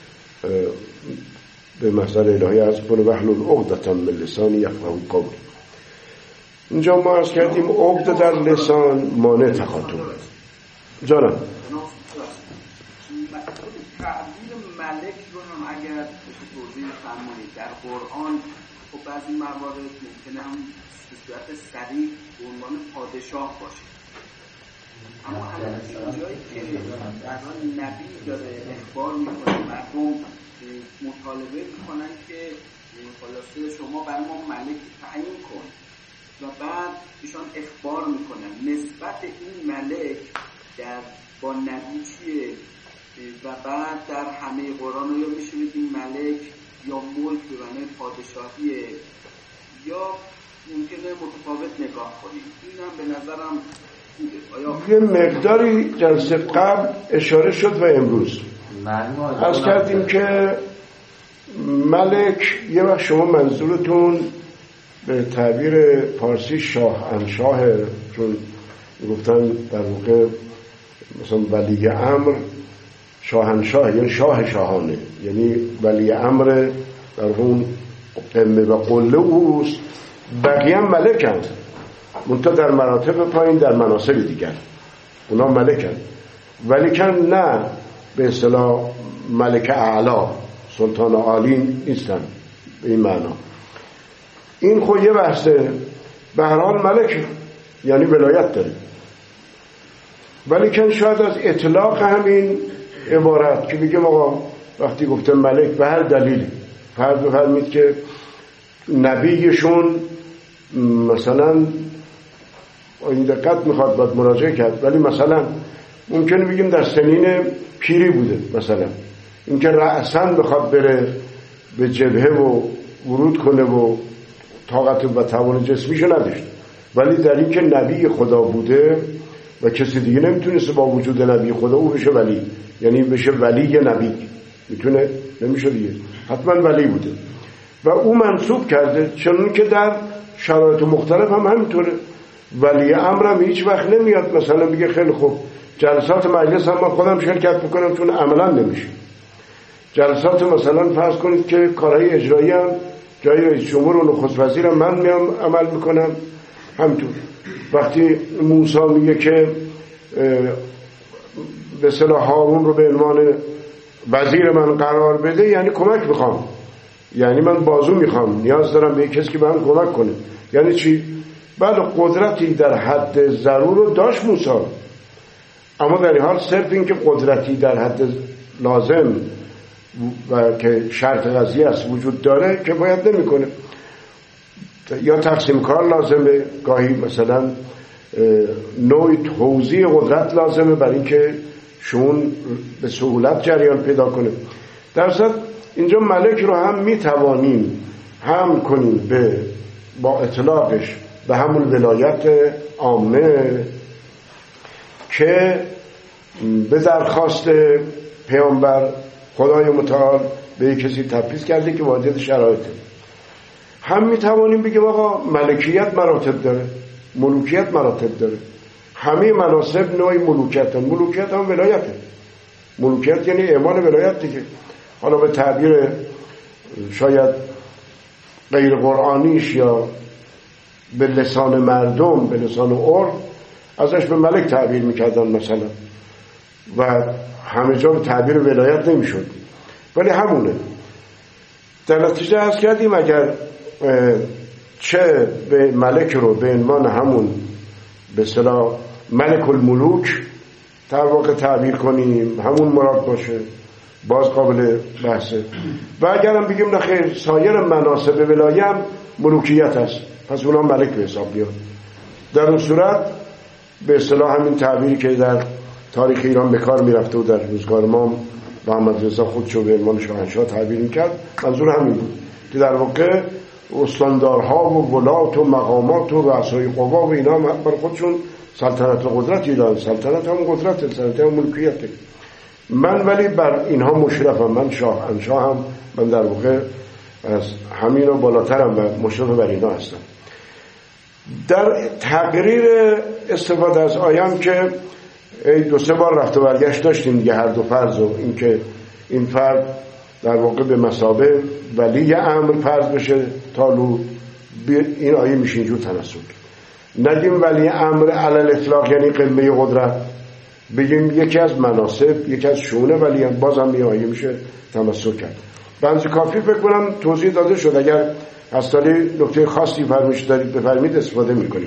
به محضر الهی عرض کنه واحلل عقدة من لسانی یفقهوا قولی. اینجا ما عرض کردیم عقده در لسان مانع تخاطب. جانم تعبیر ملک رو هم اگر بشه توضیح فرمایید در قرآن، خب بعضی موارد ممکنه هم به صورت صریح به عنوان پادشاه باشه، اما الان جایی که در حال نبی داره اخبار میکنه، مردم مطالبه میکنن که خلاصه شما برای ما ملک تعیین کن و بعد ایشان اخبار میکنن نسبت این ملک در با نبی چیه و بعد در همه قرآن یا میشه بگیم ملک یا ملک به معنی پادشاهیه یا ممکنه متفاوت نگاه کنیم. این هم به نظرم یه مقداری جلسه قبل اشاره شد و امروز عرض کردیم که ملک یه وقت شما منظورتون به تعبیر فارسی شاه انشاه، چون گفتن در واقع مثلا ولی امر شاهنشاه یعنی شاه شاهانه، یعنی ولی امر در اون قمه و قله اوست، بقیه هم ملکن منتها در مراتب پایین در مناصب دیگر اونا ملکن، ولی کن نه به اصطلاح ملک اعلا سلطان عالی نیستن به این معنا. این خود یه بحثه. به هر حال ملک یعنی ولایت داره، ولی که شاید از اطلاق همین عبارت که بگیم آقا وقتی گفته ملک به هر دلیلی فرض بفرمید که نبیشون مثلا این دقت میخواد باید مراجعه کرد، ولی مثلا ممکنه بگیم در سنین پیری بوده، مثلا اینکه رأساً بخواد بره به جبهه و ورود کنه و طاقت و توان جسمیشو نداشت، ولی در این که نبی خدا بوده و کسی دیگه نمیتونسته با وجود نبی خدا او بشه ولی، یعنی بشه ولی نبی، میتونه نمیشه دیگه، حتما ولی بوده و او منصوب کرده. چون که در شرایط مختلف هم همینطوره. ولی امرم هیچ وقت نمیاد مثلا بگه خیلی خوب جلسات مجلس هم من خودم شرکت بکنم، چون عملا نمیشه. جلسات مثلا فرض کنید که کارهای اجرایی هم جای رئیس جمهور و نخست وزیر هم من میام عمل میکنم همینطور. وقتی موسی میگه که به اصطلاح هارون رو به عنوان وزیر من قرار بده، یعنی کمک میخوام، یعنی من بازو میخوام، نیاز دارم به کسی که به من کمک کنه. یعنی چی؟ بله قدرتی در حد ضرور رو داشت موسی، اما در این حال صرف این که قدرتی در حد لازم و که شرط قضیه است وجود داره که باید نمی کنه. یا تقسیم کار لازمه، گاهی مثلا نوعی توزیع قدرت لازمه برای اینکه شون به سهولت جریان پیدا کنه. در صورت اینجا ملک رو هم می توانیم هم کنیم به با اطلاقش به همون ولایت عامه که به درخواست پیامبر خدای متعال به کسی تفویض کرده که واجد شرایطه. هم می توانیم بگیم آقا ملکیت مراتب داره، ملوکیت مراتب داره. همه مناصب نوعی ملوکیت هم. ملوکیت هم ولایته. ملوکیت یعنی اعمال ولایت دیگه. حالا به تعبیر شاید غیر قرآنیش یا به لسان مردم، به لسان عرف ازش به ملک تعبیر میکردن مثلا، و همه جا به تعبیر ولایت نمیشد، ولی همونه. در نتیجه هست کردیم اگر چه به ملک رو به عنوان همون به اصطلاح ملک الملوک در واقع تعبیر کنیم همون مراد باشه، باز قابل بحثه. و اگر هم بگیم نخیر سایر مناصب ولایه هم ملوکیت هست، پس اونا ملک به حساب بیاد. در اون صورت به اصطلاح همین تعبیری که در تاریخ ایران به کار میرفته و در روزگار ما محمد رضا خودشو به عنوان شاهنشاه تعبیر میکرد، منظور همین بود که در واقع استاندارها و ولات و مقامات و رؤسای قوا و اینا بر خودشون سلطنت و قدرتی دارن. سلطنت هم قدرت، سلطنت هم ملکیته. من ولی بر اینها مشرفم، من شاه انشاه هم، من در واقع از همین و بالاترم و مشرف بر اینا هستم. در تقریر استفاده از آیام که دو سه بار رفت و برگشت داشتیم دیگه هر دو فرض، و این که این فرد در واقع به مثابه ولی امر فرض بشه تالو، این آیه میشه اینجور تناسب. نگیم ولی امر علل اطلاق یعنی قمه قدرت، بگیم یکی از مناسب، یکی از شونه، ولی باز هم این آیه میشه تمسک کرد. بنز کافی فکر کنم توضیح داده شد. اگر از تالی نکته خاصی فرمایش دارید بفرمید استفاده میکنیم.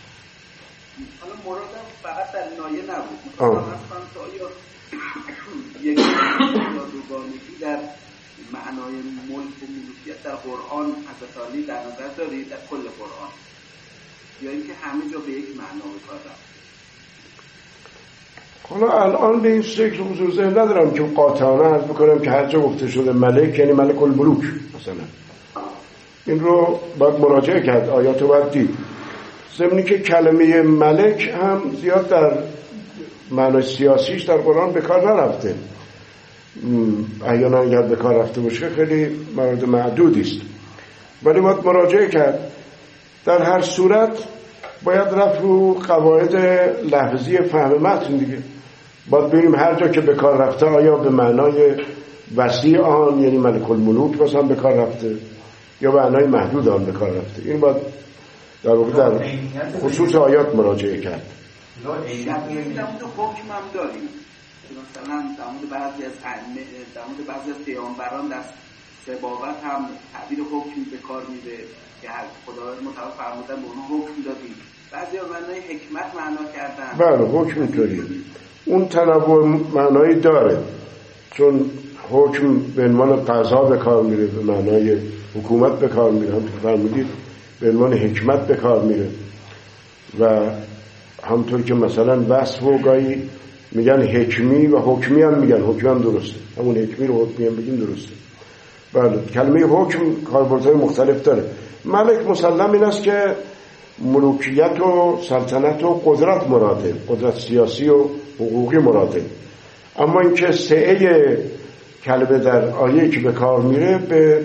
حالا مرادم فقط در نایه نبود، مثلا تا آیا یک دوگانگی در معنای ملک و ملوکیت در قرآن حضرت علی در نظر دارید در کل قرآن، یا اینکه همه جا به یک معنا به کار رفته؟ حالا الان به این شکل حضور ذهن ندارم که قاطعانه عرض بکنم که هر جا گفته شده ملک یعنی ملک الملوک مثلا. این رو باید مراجعه کرد، آیات رو باید دید. ضمنی که کلمه ملک هم زیاد در معنای سیاسیش در قرآن به کار نرفته. احیانا اگر به کار رفته باشه خیلی مورد معدودی است، ولی باید مراجعه کرد. در هر صورت باید رفت رو قواعد لفظی فهم متن دیگه. باید ببینیم هر جا که به کار رفته آیا به معنای وسیع آن یعنی ملک الملوک مثلا به کار رفته یا به معنای محدود آن به کار رفته. این باید در واقع در خصوص آیات مراجعه کرد. در مورد حکم هم داریم، مثلا در مورد بعضی از ائمه، در مورد بعضی از پیامبران در سباقت هم تعبیر حکم به کار میره که هر خداوند متعال فرمودن به اونها حکم دادیم، بعضیا معنای حکمت معنا کردن. بله حکم اینطوریه، اون تنوع معنایی داره، چون حکم به عنوان قضا به کار میره، به معنای حکومت به کار میره، هم که فرمودید به عنوان حکمت به کار میره، و همطور که مثلا وصف و گاهی میگن حکمی و حکمی هم میگن، حکمی هم درسته، همون حکمی رو حکمی هم بگیم درسته. بله کلمه حکم کاربردهای مختلف داره. ملک مسلم این است که ملوکیت و سلطنت و قدرت مراده، قدرت سیاسی و حقوقی مراده. اما اینکه سعه کلمه در آیه که به کار میره به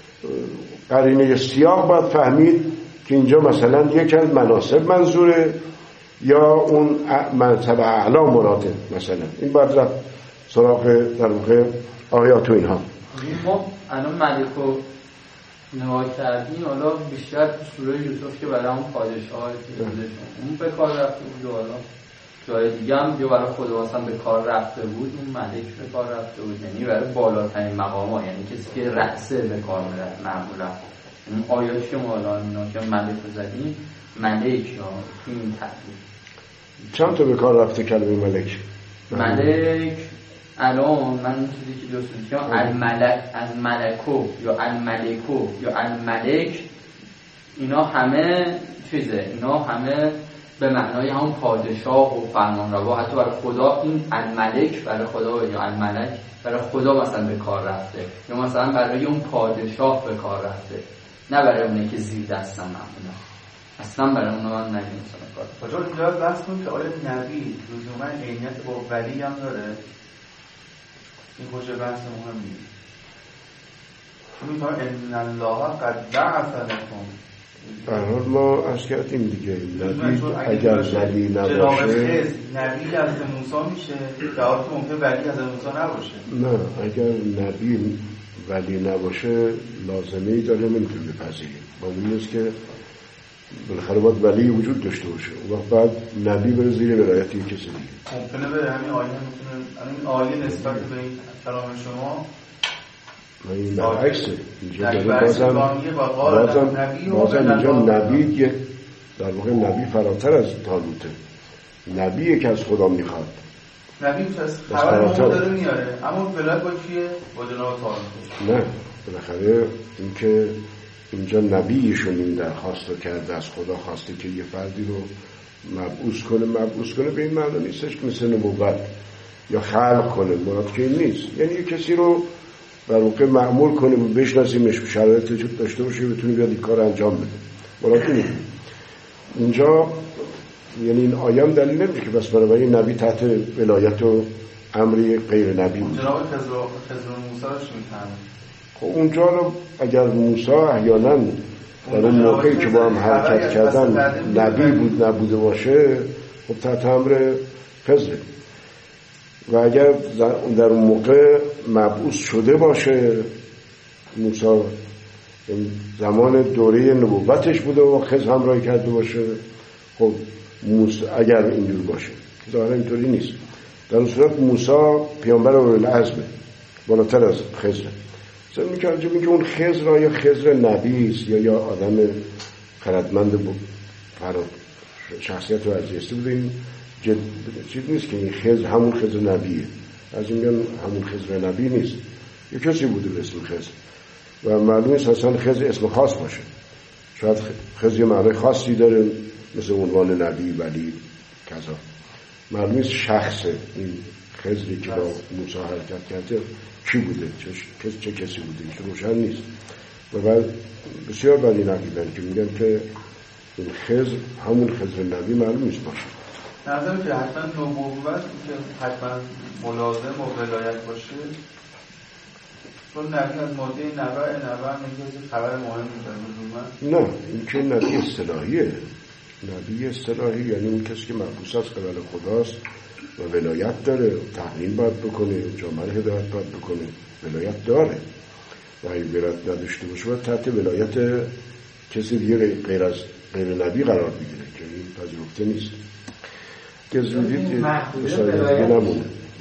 قرینه سیاق باید فهمید که اینجا مثلا یک از مناصب منظوره یا اون منصب اعلی مراده، مثلا این باید رفت سراغ در واقع آیات و اینها. ما الان ملک رو نگاه کردیم، حالا بیشتر سوره یوسف که برای اون پادشاه اون به کار رفته بود، حالا جای دیگه هم یا برای خدا مثلا به کار رفته بود، اون ملک به کار رفته بود، یعنی برای بالاترین مقام ها، یعنی کسی که رأسه به کار میره معمولا. اون آیات که ما حالا اینا که ملک رو زدیم، ملک یا این تعبیر چند تا به کار رفته کلمه ملک؟ ملک الان من این چیزی که دوست می‌کنم الملک، از ملکو یا الملکو یا الملک، اینا همه چیزه، اینا همه به معنای همون پادشاه و فرمانروا. حتی برای خدا این الملک برای خدا یا الملک برای خدا مثلا به کار رفته، یا مثلا برای اون پادشاه به کار رفته، نه برای اونه که زیر دستن معمولا، اصلا برای اونا من نگیم مثلا کار. حالا اینجا بحث کنیم که آیا نبی لزوما عینیت با ولی هم داره؟ این کجا بحث مهمیه. چون میگه ان الله قد بعث لكم، به هر حال ما عرض کردیم دیگه نبی اگر ولی نباشه نبی از موسی میشه، در حالی که ممکن ولی از موسی نباشه. نه اگر نبی ولی نباشه لازمه‌ای داره نمیتونه بپذیریم. معلوم نیست که بالاخره باید ولی وجود داشته باشه، اون وقت بعد نبی بره زیر ولایت یک کسی دیگه. ممکنه بره همین آیه میتونه همین آیه نسبت به این کلام شما این برعکسه، اینجا داره بازم بازم بازم اینجا نبی که در واقع نبی فراتر از طالوته، نبیه که از خدا میخواد، نبی از خبر ما داره میاره، اما ولایت با کیه؟ با جناب طالوت. نه بالاخره اینکه اینجا نبیشون این درخواست رو کرده، از خدا خواسته که یه فردی رو مبعوث کنه. مبعوث کنه به این معنی نیستش که مثل نبوت یا خلق کنه، مراد که این نیست، یعنی یه کسی رو در واقع معمول کنه و بشناسیمش، شرایط وجود داشته باشه بتونه بیاد این کار انجام بده، مراد اینه. اینجا یعنی این آیه دلیل نمیشه که بس برای نبی تحت ولایت و امری غیر نبی بود. جناب خضر موسی رو می‌فهمن. خب اونجا رو اگر موسی احیانا در اون موقعی که با هم حرکت کردن نبی بود نبوده باشه، خب تحت امر خضر، و اگر در اون موقع مبعوث شده باشه موسی زمان دوره نبوتش بوده و خضر همراهی کرده باشه، خب موسی اگر اینجور باشه، ظاهرا اینطوری نیست. در اون صورت موسی پیامبر اولوالعزمه، بالاتر از خضر. مثلا میگه میگه اون خضر آیا خضر نبی است یا یا آدم خردمند بود، فرا شخصیت و ارزشی بوده، این جد... چیز نیست که این خضر همون خضر نبیه. از این میگن همون خضر نبی نیست، یه کسی بوده به اسم خضر و معلوم نیست اصلا خضر اسم خاص باشه، شاید خضر یه معنی خاصی داره مثل عنوان نبی ولی کذا. معلوم نیست شخص این خضری که با موسی حرکت کرده کی بوده، چه, چه کسی بوده، این روشن نیست. و بعد بسیار بعد این عقیدن که میگن که این خضر همون خضر نبی معلوم نیست باشه. نظرم که حتما نبوت که حتما ملازم و ولایت باشه، چون نبی از ماده نبع نبع میگه خبر مهم میده. نه این که نبی اصطلاحیه، نبی اصطلاحی یعنی اون کسی که مبعوث از قبل خداست و ولایت داره، تعلیم باید بکنه، جامعه هدایت باید بکنه، ولایت داره و اگه ولایت نداشته باشه باید تحت ولایت کسی دیگه غیر از غیر نبی قرار بگیره که این پذیرفته نیست. که زودی که مسائل دیگه نمونه.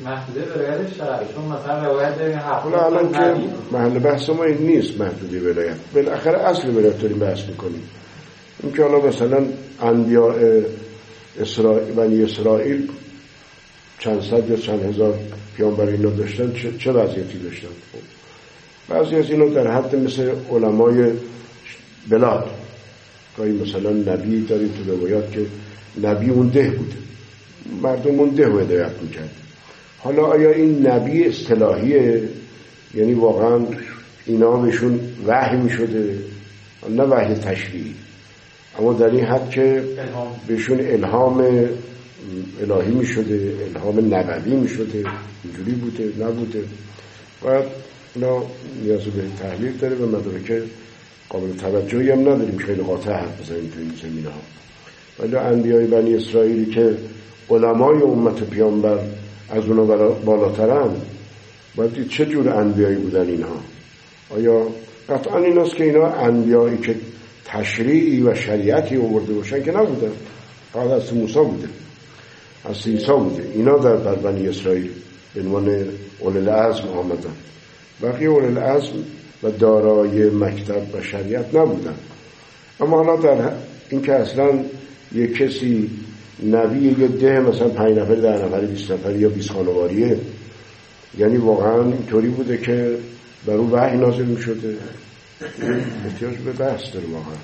محدوده ولایت شرعی، چون مثلا روایت داریم حالا الان که محل بحث ما این نیست محدوده ولایت، بالاخره اصل ولایت داریم بحث میکنیم. این که حالا مثلا انبیاء اسرائیل بنی اسرائیل چند صد یا چند هزار پیامبر اینا داشتن، چه, چه وضعیتی داشتن؟ بعضی از اینا در حد مثل علمای بلاد، گاهی مثلا نبی داریم تو روایات که نبی اون ده بوده، مردم اون ده رو هدایت میکرد. حالا آیا این نبی اصطلاحیه؟ یعنی واقعا اینا بهشون وحی میشده، نه وحی تشریعی، اما در این حد که بهشون الهام الهی میشده، الهام نبوی میشده، اینجوری بوده نبوده؟ باید اینا نیاز به تحلیل داره و مدارک قابل توجهی هم نداریم خیلی قاطع حرف بزنیم تو این زمینه ها. ولی انبیای بنی اسرائیلی که علمای امت پیامبر از اونا بالاترن، باید دید چه جور انبیایی بودن اینها. آیا قطعا این است که اینا انبیایی که تشریعی و شریعتی آورده باشن که نبودن، فقط از موسی بوده، از عیسی بوده. اینا در بر بنی اسرائیل به عنوان اولو العزم آمدن، بقیه اولو العزم و دارای مکتب و شریعت نبودن. اما حالا در این که اصلا یک کسی نبی یه ده مثلا پنج نفر ده نفر بیست نفر یا بیست خانواریه، یعنی واقعا اینطوری بوده که بر اون وحی نازل می شده؟ احتیاج به بحث داره واقعا.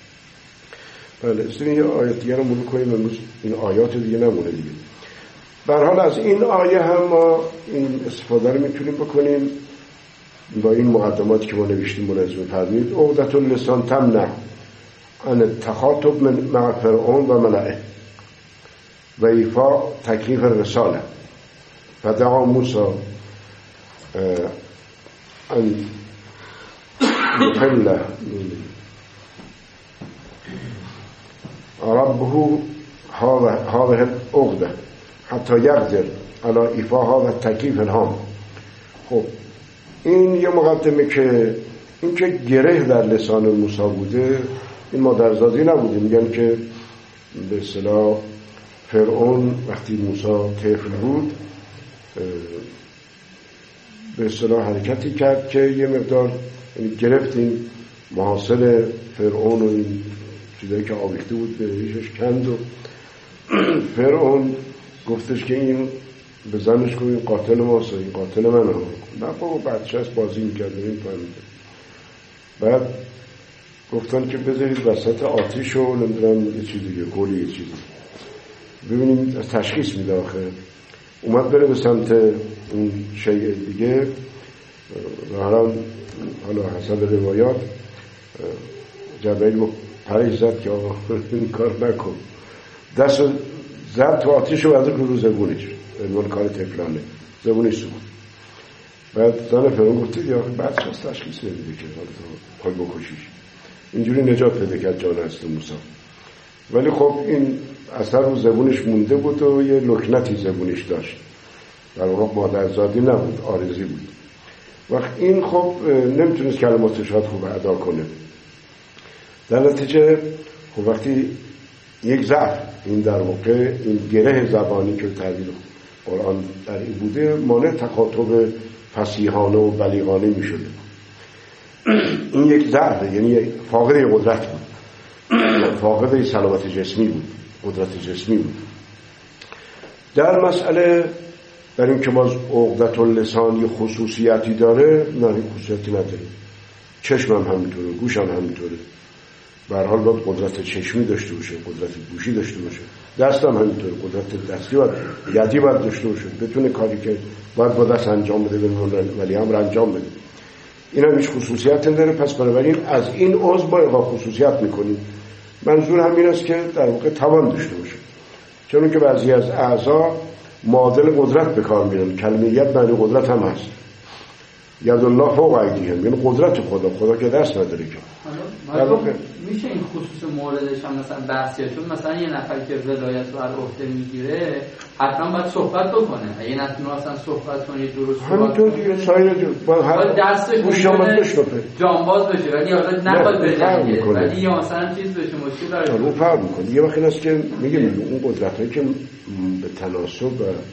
بله استرین یه آیات دیگه رو مرور کنیم امروز، این آیات دیگه نمونه دیگه. برحال از این آیه هم ما این استفاده رو میتونیم بکنیم با این مقدماتی که ما نوشتیم. ملاحظه فرمایید عقدة اللسان تمنع عن التخاطب مع فرعون و ملئه و ایفاء تکلیف الرساله. فدعا موسی ان يحل ربه هذه العقدة حتی يقدر على ایفاء هذا التکلیف الهام. خب این یه مقدمه که این که گره در لسان موسی بوده، این مادرزادی نبوده. میگن که به اصطلاح فرعون وقتی موسی طفل بود به اصطلاح حرکتی کرد که یه مقدار گرفتیم محاصل فرعون و این چیزایی که آویخته بود به ریشش کند و فرعون گفتش که این به زنش که این قاتل ماست، این قاتل من هم نه بابا بچه هست بازی میکرد این فهمیده. بعد گفتن که بذارید وسط آتیش و نمیدونم یه چیزی یه گولی یه چیزی ببینیم تشخیص میده. آخه اومد بره به سمت اون شیء دیگه، حالا حالا حسب روایات جبرئیل پریش زد که آقا این کار نکن، دست زد تو آتیش و از رو زبونش عنوان کار طفلانه زبونش سوخت. بعد زن فرعون گفت یا بعد شاست تشخیص نمیده که حال بکشیش. اینجوری نجات پیدا کرد جان هست موسی. ولی خب این اثر رو زبونش مونده بود و یه لکنتی زبونش داشت، در واقع مادرزادی نبود، عارضی بود. وقت این خب نمیتونست کلماتش رو خوب ادا کنه. در نتیجه خب وقتی یک ضعف این در واقع این گره زبانی که تعبیر قرآن در این بوده مانع تخاطب فصیحانه و بلیغانه می شده. این یک ضعف، یعنی فاقد قدرت بود، فاقد سلامت جسمی بود، قدرت جسمی بود. در مسئله در این که باز عقدة اللسان یه خصوصیتی داره، نه این خصوصیتی نداره. چشمم همینطوره، گوشم همینطوره، به هر حال باید قدرت چشمی داشته باشه، قدرت گوشی داشته باشه، دستم همینطوره، قدرت دستی باید یدی باید داشته باشه، بتونه کاری که باید با دست انجام بده ولی هم انجام بده. این هم هیچ خصوصیت نداره. پس بنابراین از این عضو با اقا خصوصیت میکنیم. منظور همین است که در واقع توان داشته باشه، چون که بعضی از اعضا معادل قدرت به کار میرن. کلمه ید معنی قدرت هم هست. ید الله فوق ایدیهم، یعنی قدرت خدا، خدا که دست نداره که. حالا میشه این خصوص موردش هم مثلا بحثیه، چون مثلا یه نفر که ولایت رو هر عهده میگیره حتما باید صحبت بکنه. اگه نتونه اصلا صحبت کنه درست همینطور دیگه سایر با هر دستش مشامت جانباز بشه، ولی حالا نخواد بجنگه، ولی یا مثلا چیز بشه مشکل داره. اون فرق میکنه. یه وقتی است که میگه اون قدرتایی که به تناسب و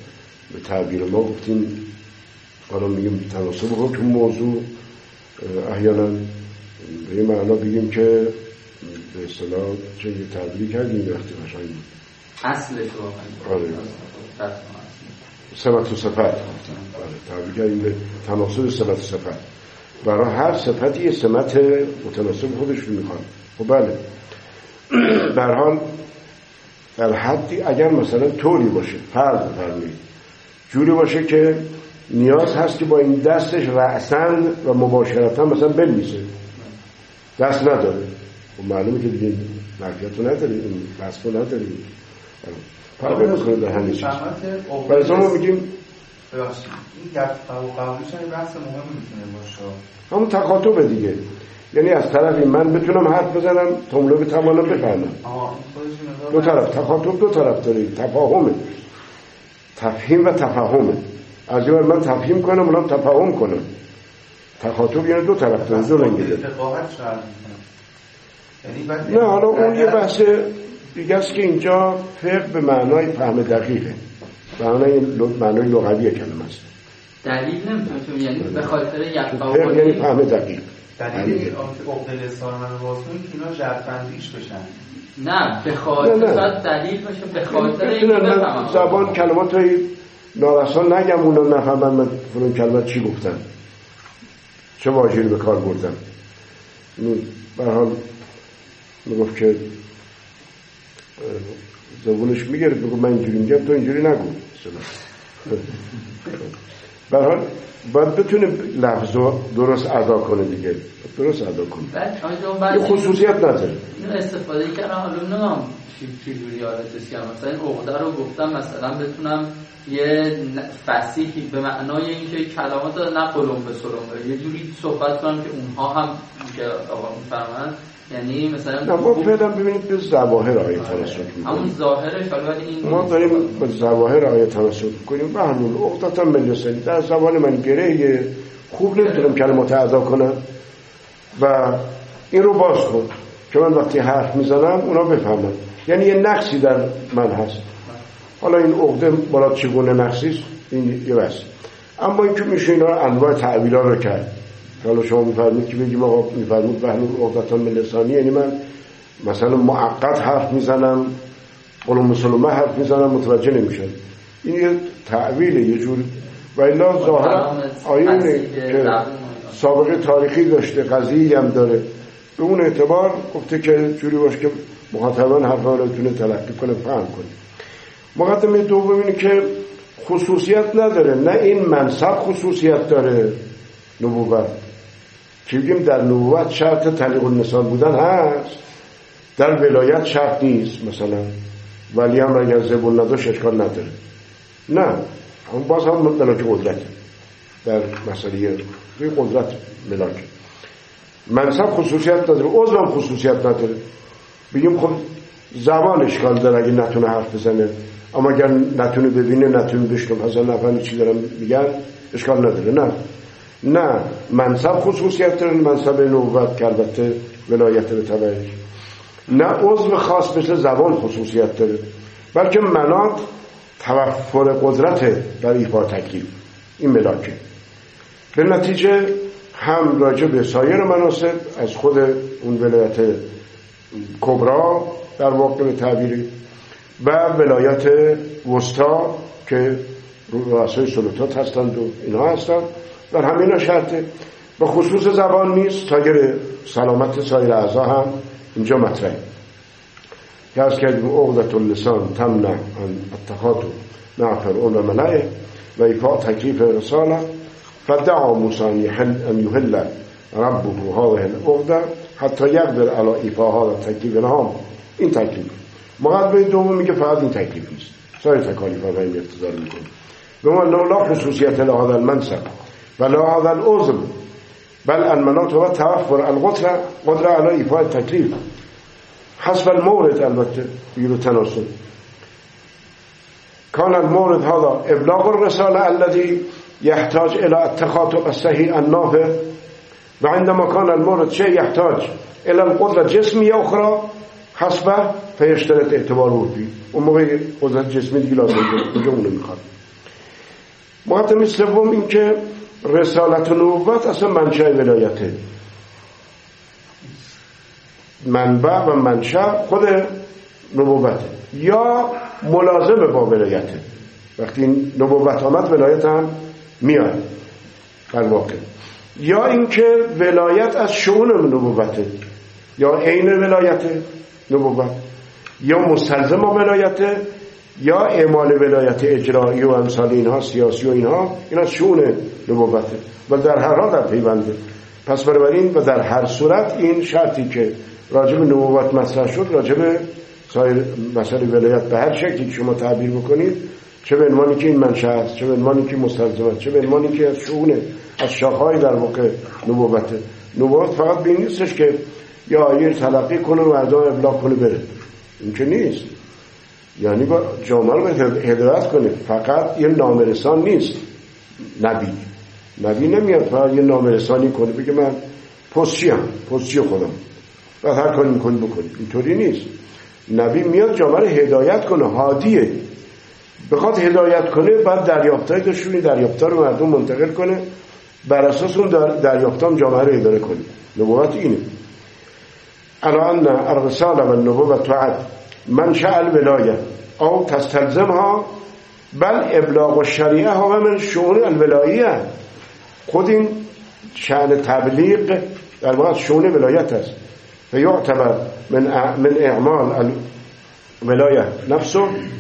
به تعبیر ما گفتیم حالا میگیم تناسب حکم موضوع، احیانا به این معنا بگیم که به اصطلاح چه یه تعبیری کردیم وقتی قشنگ بود اصلش واقعا آره صفت و صفت آره تعبیر کردیم به تناسب صفت و صفت، برای هر صفتی یه سمت متناسب خودش رو میخواد. خب بله به هر حال در حدی اگر مثلا طوری باشه فرض بفرمایید جوری باشه که نیاز هست که با این دستش رأساً و مباشرتاً مثلا بنویسه، دست نداره، خب معلومه که دیگه ملکیت رو نداره، این بسط رو نداره، فرقی میکنه در همین چیز. برای ما میگیم این گفت و قبولش این بحث مهمی میتونه باشه، همون تخاطبه دیگه، یعنی از طرفی من بتونم حرف بزنم تا اون رو بتوانم بفهمم. دو طرف تخاطب دو طرف داره، تفاهمه، تفهیم و تفاهمه. از این من تفهیم کنم اونم تفاهم کنم. تخاطب یعنی دو طرف داره، دو رنگی داره. نه حالا اون یه بحث دیگه است که اینجا فقه به معنای فهم دقیقه، معنای معنای لغوی کلمه است. دلیل نمیتونه یعنی به خاطر یک فقه یعنی فهم دقیق. دلیل عقده لسان من واسون که اینا جرفندیش بشن. نه به خاطر دلیل باشه، به خاطر اینکه بفهمم زبان کلماتای نارسان نگم اونا نفهمن من فلان کلمه چی گفتم، چه واژه‌ای به کار بردم. به هر حال میگفت که زبونش میگه بگو من اینجوری میگم تو اینجوری نگو. به هر حال باید بتونه لفظو درست ادا کنه دیگه، درست ادا کنه. یه خصوصیت نداره. اینو استفاده کردم، حالا نمیدونم چی جوری یادتش کردم، مثلا این عقده رو گفتم مثلا بتونم یه فصیحی به معنای اینکه کلمات نه قلم به سرم یه جوری صحبت کنم که اونها هم که آقا میفهمن، یعنی مثلا نه ما فعلا ببینید به ظواهر آیه تناسب می‌کنیم، همون ظاهرش حالا این ما داریم به ظواهر آیه تناسب می‌کنیم. به همون عقدتا من لسانی در زبان من گره خوب نمیتونم کلمات ادا کنم و این رو باز کن که من وقتی حرف میزنم اونا بفهمن، یعنی یه نقصی در من هست. حالا این عقده برای چگونه نقصیست این یه بحث، اما این که میشه اینا انواع تعبیرها رو کرد. حالا شما میفرمید که بگیم آقا میفرمید بهنون عقدتان من لسانی، یعنی من مثلا معقد حرف میزنم قلم سلمه حرف میزنم متوجه نمیشن، این یه تعبیره یه جور و الا ظاهر آیه که سابقه تاریخی داشته قضیه‌ای هم داره، به اون اعتبار گفته که جوری باشه که مخاطبان حرفا رو بتونه تلقی کنه فهم کنه. مقدمه دوم اینه که خصوصیت نداره، نه این منصب خصوصیت داره نبوت، که بگیم در نبوت شرط طلیق النسان بودن هست، در ولایت شرط نیست، مثلا ولی هم اگر زبون نداشت اشکال نداره، نه اون باز هم ملاک قدرت در مسئله قدرت ملاک. منصب خصوصیت نداره، عضو هم خصوصیت نداره. بگیم خب زبان اشکال داره اگه نتونه حرف بزنه، اما اگر نتونه ببینه نتونه بشنوه مثلا نفهمی چی دارم میگن اشکال نداره. نه نه منصب خصوصیت داره، منصب نبوت که البته ولایت به تبعش، نه عضو خاص مثل زبان خصوصیت داره، بلکه مناط توفر قدرت در ایفا تکلیف این ملاکه. به نتیجه هم راجع به سایر مناسب از خود اون ولایت کبرا در واقع به تعبیری و ولایت وسطا که رؤسای سلطات هستند و اینها هستند، در همین شرطه به خصوص زبان نیست، سایر سلامت سایر اعضا هم اینجا مطرحه که از که عقدة اللسان تمنع عن التخاطب مع فرعون و ملئه و ایفاء تکلیف رساله فدعا موسی ان یحل ربه هذه العقده حتی یقدر علی ایفاء هذا التکلیف الهام. این تکلیف مقدمه دوم میگه فقط این تکلیف نیست، سایر تکالیف ها این اقتضا میکنه. به ما لا خصوصیت لهذا المنصب ولا هذا العضو بل المناط و توفر القدره قدره علی ایفاء التکلیف حسب المورد. البته بگیرو تناسب كان المورد هذا ابلاغ الرساله الذي يحتاج الى التخاطب الصحيح النافع، وعندما كان المورد شيء يحتاج الى القدره جسميه اخرى حسبه فيشترط اعتباره فيه. اون موقع قدرت جسمی دیگه لازم داره، اونجا اونو میخواد. مقدمه سوم این که رسالت و نبوت اصلا منشأ ولایته، منبع و منشأ خود نبوته یا ملازم با ولایته. وقتی این نبوت آمد ولایت هم میاد در واقع. یا اینکه ولایت از شؤون نبوته، یا عین ولایت نبوت، یا مستلزم ولایت، یا اعمال ولایت اجرایی و امثال اینها، سیاسی و اینها، این از شؤون نبوته و در هر حال در پیونده. پس بنابراین و در هر صورت این شرطی که راجب نبوت مطرح شد راجب سایر مسائل ولایت به هر شکلی که شما تعبیر بکنید، چه به عنوانی که این منشأ است، چه به عنوانی که مستلزم است، چه به عنوانی که از شؤون، از شاخه‌های در واقع نبوته. نبوت فقط به این نیستش که یا آیه تلقی کنه و مردم ابلاغ کنه بره، این که نیست. یعنی با جامعه رو هدایت کنه. فقط یه نامرسان نیست نبی. نبی نمیاد فقط یه نامرسانی کنه بگه من پستچیم، پستچی خودم و هر کاری میکنی بکنی. اینطوری نیست. نبی میاد جامعه رو هدایت کنه، هادیه. بخواد هدایت کنه بعد دریافتای داشتونی دریافتا رو مردم منتقل کنه، بر اساس اون دریافتام جامعه رو اداره کنه. نبوت اینه. الان الرساله و النبوة تعد منشأ الولایه او تستلزمها بل ابلاغ الشریعه ها من شؤون الولایه. خود این شأن تبلیغ در واقع شؤون ولایت است و یعتبر من من اعمال الولایه نفسه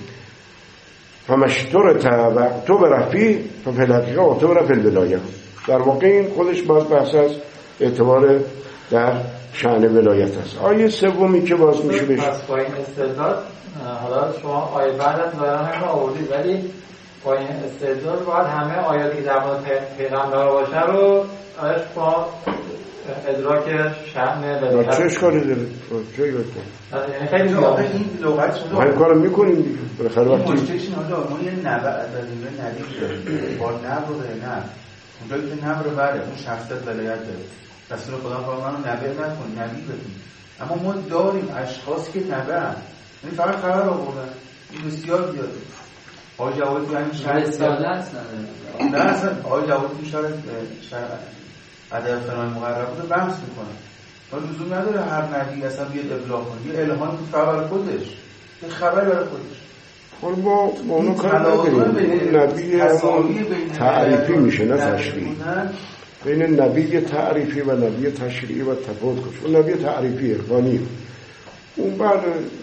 فمشترط و اعتبر فيه ففي الحقیقه اعتبر فی الولایه. در واقع این خودش باز بحث از اعتبار در شأن ولایت است. آیه سومی که باز میشه بشه پس با این استدلال، حالا شما آیه بعد از ظاهرا هم آوردید، ولی با این استدلال باید همه آیاتی که در مورد پیغمبر باشه رو آیش با ادراک شأن ولایت. چه اشکالی داره؟ چه یاد یعنی خیلی زیاده این لغت شده. ما این کارو میکنیم دیگه. بالاخره وقتی مشکلش اینه ما یه نبع داریم، یه نبی داریم. با نبع و نه. اونجایی که نبع رو بره، اون شخصیت ولایت داره. رسول خدا فرمود منو نبی نکن، نبی بدون. اما ما داریم اشخاص که نبع، یعنی فقط خبر آوردن. این بسیار زیاده. آقای جوادی همین شرط رساله است نه اصلا آقای جوادی این شرط ادب فنای مقرر بوده بحث میکنه. ما لزوم نداره هر نبی اصلا بیاد ابلاغ کنه، یه الهام تو خبر خودش، یه خبر برای خودش. خب با اونو کار نداریم. نبی تعریفی میشه نه تشریعی. بین نبی تعریفی و نبی تشریعی و تفاوت کنش. اون نبی تعریفی اخوانی، اون بعد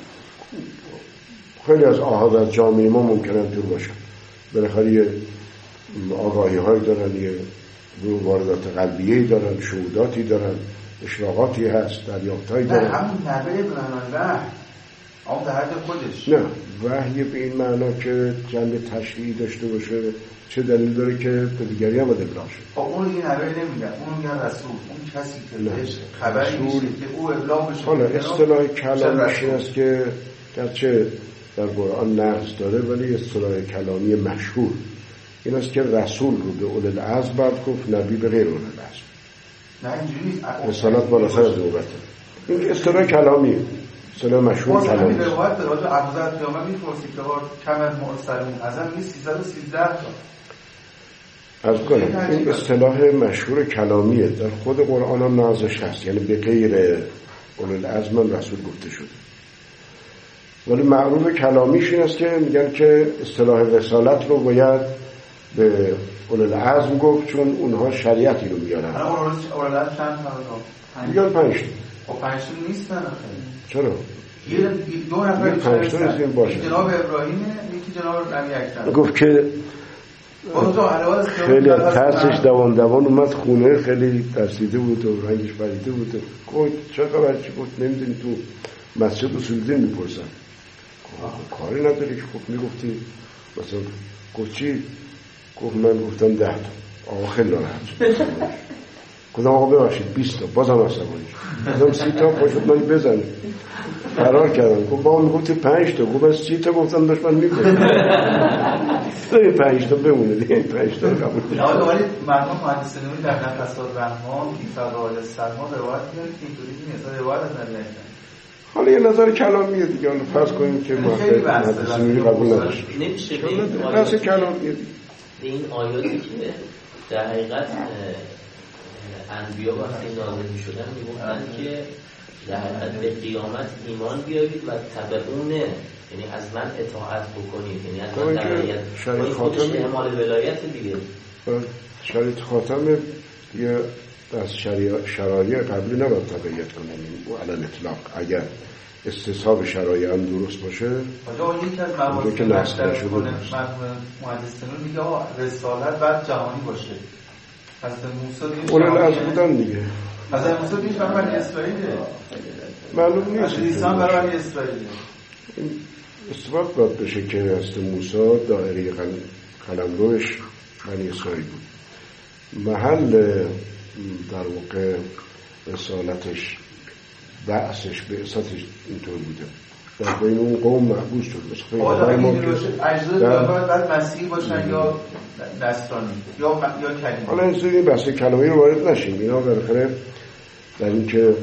خیلی از آحاد از جامعه ما ممکنه دور باشن، بالاخره آگاهی های دارن، یه واردات قلبیه‌ای دارن، شهوداتی دارن، اشراقاتی هست، دریافتایی دارن. نه همون نبی به معنای وحی، اون در حد خودش. نه وحی به این معنا که جنبه تشریعی داشته باشه چه دلیل داره که به دیگری هم ابلاغ شه؟ اون این نبی نمیگن، اون میگن رسول، اون کسی که بهش خبری میشه که او ابلاغ بشه. حالا اصطلاح کلامیش این است که گرچه در قرآن نقص داره ولی اصطلاح کلامی مشهور این است که رسول رو به اول العزم بعد گفت، نبی به غیر اول العزم. نه اینجوری نیست. رسالت بالاتر از نبوته. این اصطلاح کلامیه، اصطلاح مشهور کلامی. این روایت داره راجع ابوذر قیامت می‌پرسید که کم از مرسلون ازم نیست سیصد و سیزده تا. از کنم این اصطلاح مشهور کلامیه، در خود قرآن هم نازش هست، یعنی به غیر اول العزم رسول گفته شده. ولی معروف کلامیش این است که میگن که اصطلاح رسالت رو باید به اول العزم گفت چون اونها شریعتی رو میارن. اول العزم چند تا؟ میگن پنج تا. خب پنج تا نیستن آخه. چرا؟ یه دو نفر پنج تا نیستن باشه. جناب ابراهیم، یکی جناب نبی اکرم. گفت که خیلی از ترسش دوان دوان اومد خونه، خیلی ترسیده بود و رنگش پریده بود. گفت چه خبر چی بود؟ نمیدونی تو مسجد اصولدین میپرسن. کاری نداری که خب میگفتی مثلا گفت چی؟ گفت من گفتم ده تا. آقا خیلی ناراحت شد. گفتم آقا ببخشید بیست تا. بازم عصبانی شد. گفتم سی تا پاشد من بزنه. فرار کردم. گفت با من گفتی پنج تا. گفت سی تا گفتم داشت من میگفتم. این پنج تا بمونه دیگه، این پنج تا قبول کنید. آقا ولی مرحوم مهندس نوری در نفسات رحمان فی فضائل سلمان روایت می‌کنه که اینطوری نیست، روایت از نبی اکرم. حالا یه نظر کلامیه دیگه، فرض کنیم که مهندس نوری قبول نداشت. نمیشه بحث کلامیه دیگه. این آیاتی که در حقیقت انبیا وقتی نازل می شدن می گفتن که در حقیقت به قیامت ایمان بیارید و تبعونه، یعنی از من اطاعت بکنید، یعنی از من تبعیت شریط خاتم اعمال ولایت دیگه. شریط خاتم یه از شرایع قبلی نباید تبعیت کنیم و علن اطلاق اگر استصحاب شرایع هم درست باشه. آجا یکی از موارد که مطرح کنه محدثینون میگه رسالت بعد جهانی باشه. حضرت موسی دیگه اول از بودن دیگه. حضرت موسی دیگه برای بنی اسرائیله. معلوم نیست. عیسی برای بنی اسرائیله. اثبات باید بشه که حضرت موسی دایره قلمروش بنی اسرائیل بود. محل در واقع رسالتش بعثش بعثتش اینطور بوده در بین اون قوم محبوس شد. آدم این اجزای دارد بعد مسیحی باشن یا نصرانی یا یا کلیمی. حالا این سوی بحث کلامی رو وارد نشیم. اینا بالاخره در این که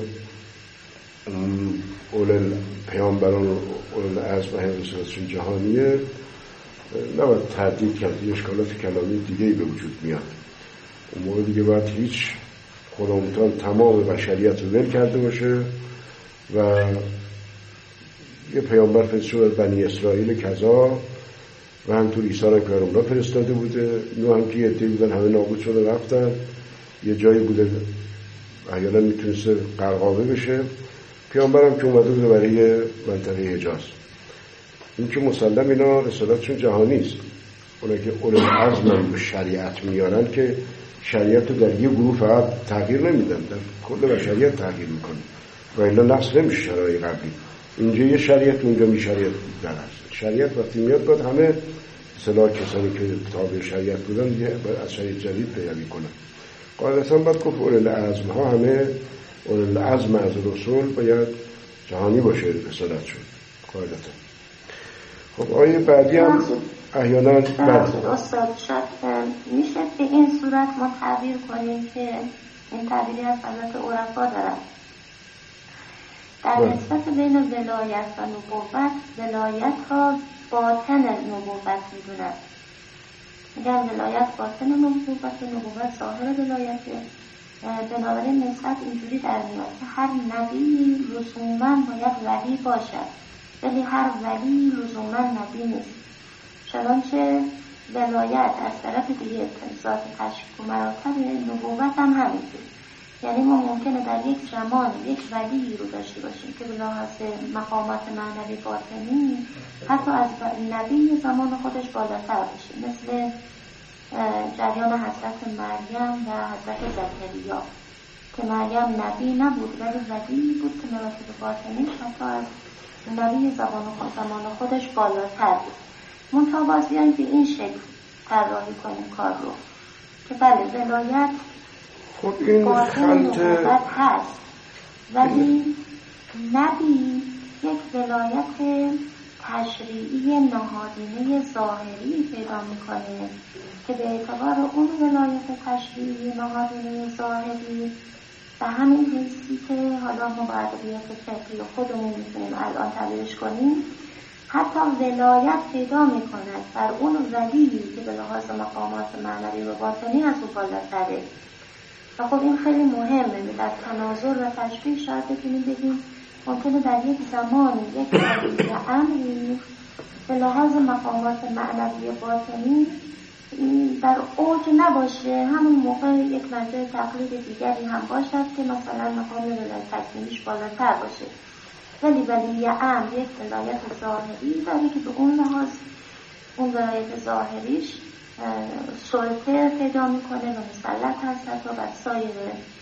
اول پیامبران و اول عزم و رسالتشون جهانیه نباید تردید کرد. اشکالات کلامی دیگه‌ای به وجود میاد. اون موقع دیگه باید هیچ خداوندان تمام بشریت رو ول کرده باشه و یه پیامبر فرستاده بنی اسرائیل کذا و همطور عیسی را پیامبر فرستاده بوده. نو هم که یه عده‌ای بودن همه نابود شده رفتن. یه جایی بوده احیانا میتونسته غرقابه بشه. پیامبر هم که اومده بوده برای منطقه حجاز. این که مسلم اینا رسالتشون جهانی است. اونا که اولو عزم شریعت میارن که شریعت رو در یه گروه فقط تغییر نمیدن، در کل بشریت تغییر میکنه و الا نقص نمیشه شرایط قبلی. اینجا یه شریعت اونجا می شریعت در هست. شریعت وقتی میاد باید همه اصطلاح کسانی که تابع شریعت بودن باید از شریعت جدید پیروی کنن. قاعدتا باید گفت اولو العزم ها همه اولو العزم از رسول باید جهانی باشه رسالتشون قاعدتا. خب آیه بعدی هم احیانا استاد شد میشه به این صورت ما تعبیر کنیم که این تعبیری از حضرت عرفا دارن در نسبت بین ولایت و نبوت، ولایت را باطن نبوت میدونن. میگن ولایت باطن نبوت و نبوت ظاهر ولایته. بنابراین نسبت اینجوری در میاد که هر نبی لزوما باید ولی باشد، ولی هر ولی لزوما نبی نیست. چنانچه ولایت از طرف دیگه ذات تشریف و مراتب، نبوت هم همینطور. یعنی ما ممکنه در یک زمان یک ولی رو داشته باشیم که به لحاظ مقامات معنوی باطنی حتی از نبی زمان خودش بالاتر باشه، مثل جریان حضرت مریم و حضرت زکریا که مریم نبی نبود ولی ولی بود که مراتب باطنیش حتی از نبی زمان خودش بالاتر بود. منتها باز بیاییم به این شکل طراحی کنیم کار رو که بله ولایت خب این خلط هست ولی نبی یک ولایت تشریعی نهادینه ظاهری پیدا میکنه که به اعتبار اون ولایت تشریعی نهادینه ظاهری به همین حیثی که حالا ما با ادبیات فقهی خودمون میتونیم الان تعبیرش کنیم حتی ولایت پیدا میکند بر اون ولی که به لحاظ مقامات معنوی و باطنی از او بالاتره. و خب این خیلی مهمه. در تناظر و تشبیه شاید بتونیم بگیم ممکنه در یک زمان یک ولی امری به لحاظ مقامات معنوی باطنی در اوج نباشه، همون موقع یک منظر تقلید دیگری هم باشد که مثلا مقام ولایت تکمیلیش بالاتر باشه. ولی ولی امر یک ولایت ظاهری داره که به اون لحاظ اون ولایت ظاهریش سلطه پیدا میکنه و مسلط هست و بر سایر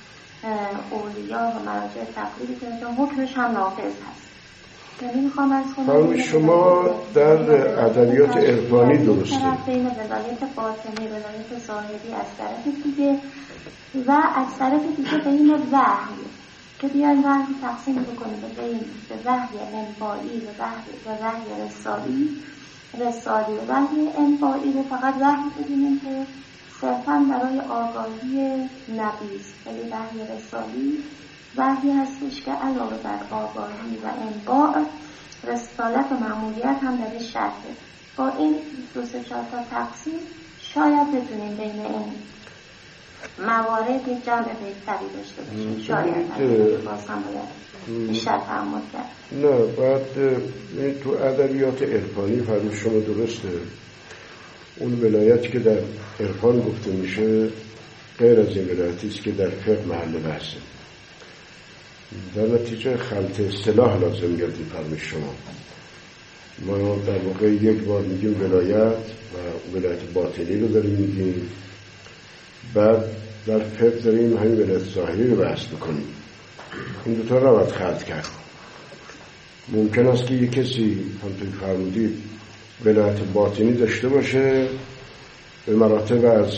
اولیا و مراجع تقلیدی که حکمش هم نافذ هست. یعنی میخوام از خانم شما در ادبیات عرفانی درسته بین ولایت باطنی و ولایت ظاهری از طرف دیگه و از طرف دیگه بین وحی که بیایم وحی تقسیم بکنیم به بین به وحی انبائی و وحی و وحی رسالی رسالی و وحی انبائی رو فقط وحی بدونیم که صرفاً برای آگاهی نبی است، ولی وحی رسالی وحی هستش که علاوه بر آگاهی و انباء رسالت و مأموریت هم در شرطه. با این دو سه چهار تا تقسیم شاید بتونیم بین این موارد یک جمع بهتری داشته باشیم. شاید باز هم باید بیشتر تعمل کرد. نه بعد تو ادبیات عرفانی فرمود شما درسته، اون ولایتی که در عرفان گفته میشه غیر از این ولایتی است که در فقه محل بحثه. در نتیجه خلط اصطلاح لازم میاد فرمود شما. ما در واقع یک بار میگیم ولایت و ولایت باطنی رو داریم میگیم، بعد در فقه داریم همین ولایت ظاهری رو بحث میکنیم. این دوتا رو باید خلط کرد. ممکن است که یک کسی همطوری فرمودید ولایت باطنی داشته باشه، به مراتب از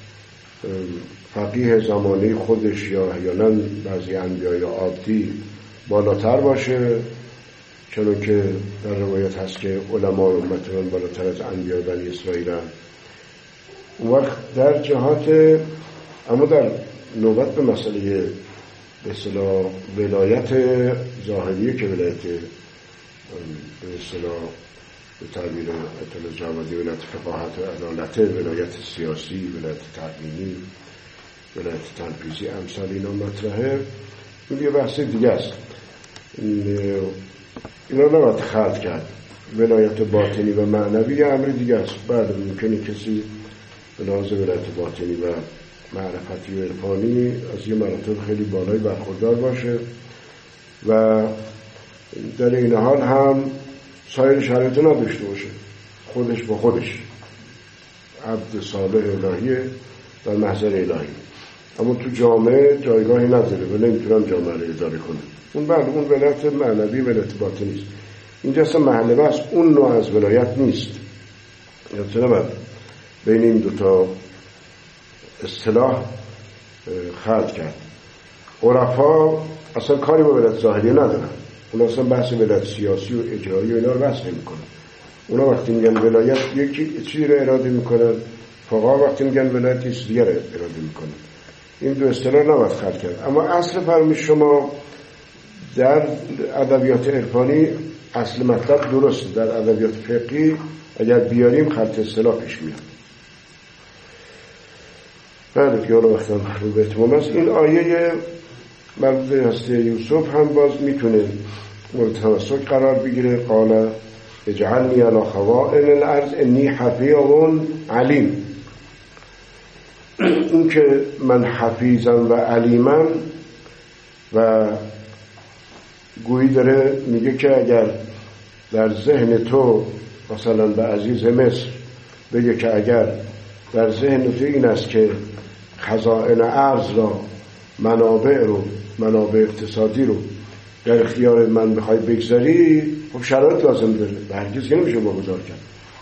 فقیه زمانه خودش یا احیانا بعضی انبیای عادی بالاتر باشه، چون که در روایت هست که علماء امت من بالاتر از انبیای بنی اسرائیل هم. اون وقت در جهات، اما در نوبت به مسئله به اصطلاح ولایت ظاهریه که ولایت به اصطلاح به تعبیر اطلاع جوادی ولایت فقاهت و عدالت، ولایت سیاسی، ولایت تقنینی، ولایت تنفیذی، امثال اینا مطرحه، این یه بحث دیگه است. اینا نباید خلط کرد. ولایت باطنی و معنوی یه امر دیگه است. بعد ممکنه کسی به لحاظ ولایت باطنی و معرفتی و عرفانی از یه مراتب خیلی بالای برخوردار باشه و در این حال هم سایر شرایط نداشته باشه، خودش با خودش عبد صالح الهیه در محضر الهی، اما تو جامعه جایگاهی نداره و نمیتونم جامعه رو اداره کنه. اون بعد اون ولایت معنوی ولایت باطنی است. اینجا اصلا محل بحث اون نوع از ولایت نیست. یادتونه بعد بین این دوتا اصطلاح خلط کرد. عرفا اصلا کاری با ولایت ظاهری ندارن، اونا اصلا بحث ولایت سیاسی و اجرایی و اینا رو بحث نمی‌کنن. اونا وقتی میگن ولایت یک چیزی رو اراده میکنن، فقها وقتی میگن ولایت یه دیگه رو اراده میکنن. این دو اصطلاح نباید خلط کرد. اما اصل فرمی شما در ادبیات عرفانی اصل مطلب درسته، در ادبیات فقهی اگر بیاریم خلط اصطلاح پیش میاد. بله که حالا وقتا رو به اتمام است. این آیه مربوط به هسته یوسف هم باز میتونه مورد توسط قرار بگیره. قال اجعلنی علی خزائن الارض انی حفیظ علیم. این که من حفیظم و علیمم و گویی داره میگه که اگر در ذهن تو مثلا به عزیز مصر بگه که اگر در ذهن تو این است که خزائن ارض را، منابع رو، منابع اقتصادی رو در اختیار من بخوای بگذاری، خب شرایط لازم داره، به هرگز که نمیشه واگذار کرد.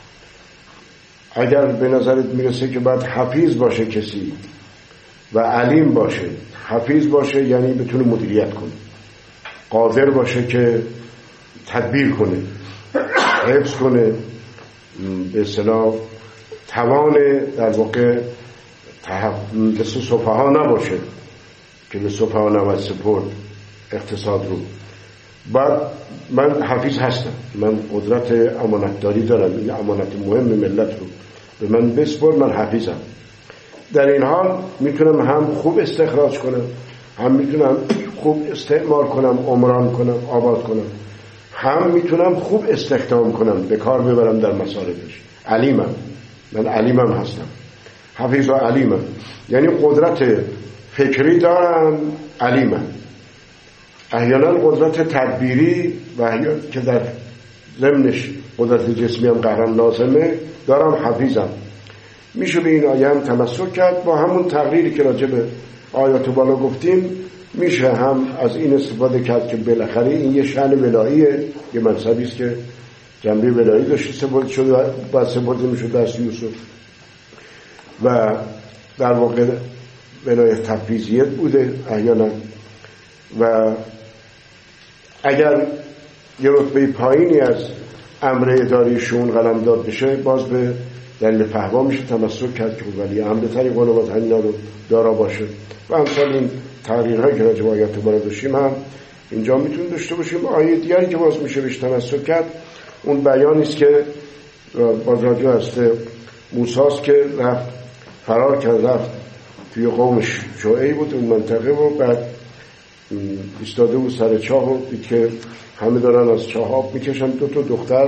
اگر به نظرت میرسه که باید حفیظ باشه کسی و علیم باشه، حفیظ باشه یعنی بتونه مدیریت کنه، قادر باشه که تدبیر کنه، حفظ کنه، به اصطلاح توان در واقع مثل سفها نباشه که به سفها نباید سپرد اقتصاد رو. بعد من حفیظ هستم، من قدرت امانتداری دارم، این امانت مهم ملت رو به من بسپر، من حفیظم. در این حال میتونم هم خوب استخراج کنم، هم میتونم خوب استعمار کنم، عمران کنم، آباد کنم، هم میتونم خوب استخدام کنم، به کار ببرم در مصارفش. علیمم، من علیمم هستم، حفیظ و علیمم، یعنی قدرت فکری دارم، علیمم، احیانا قدرت تدبیری و که در ضمنش قدرت جسمی هم قهرن لازمه دارم، حفیظم. میشه به این آیه هم تمسک کرد. با همون تقریری که راجع به آیات بالا گفتیم میشه هم از این استفاده کرد که بالاخره این یه شأن ولاییه، یه منصبی است که جنبه ولایی داشته، سپرده شده و سپرده میشد دست یوسف و در واقع ولایت تفویضیت بوده احیانا. و اگر یه رتبه پایینی از امر اداری شون قلمداد بشه، باز به دلیل فهوا میشه تمسک کرد که ولی امر طریق باید همینا رو دارا باشه. و همسال این تقریرهایی که راجع به آیات بالا داشتیم هم اینجا میتونیم داشته باشیم. آیه دیگری که باز میشه بهش تمسک کرد اون بیانی است که باز راجع هست موساست که رفت فرار کرد رفت توی قوم شعیب بود اون منطقه و بعد ایستاده بود سر چاه و دید که همه دارن از چاه آب میکشن. دو تا دختر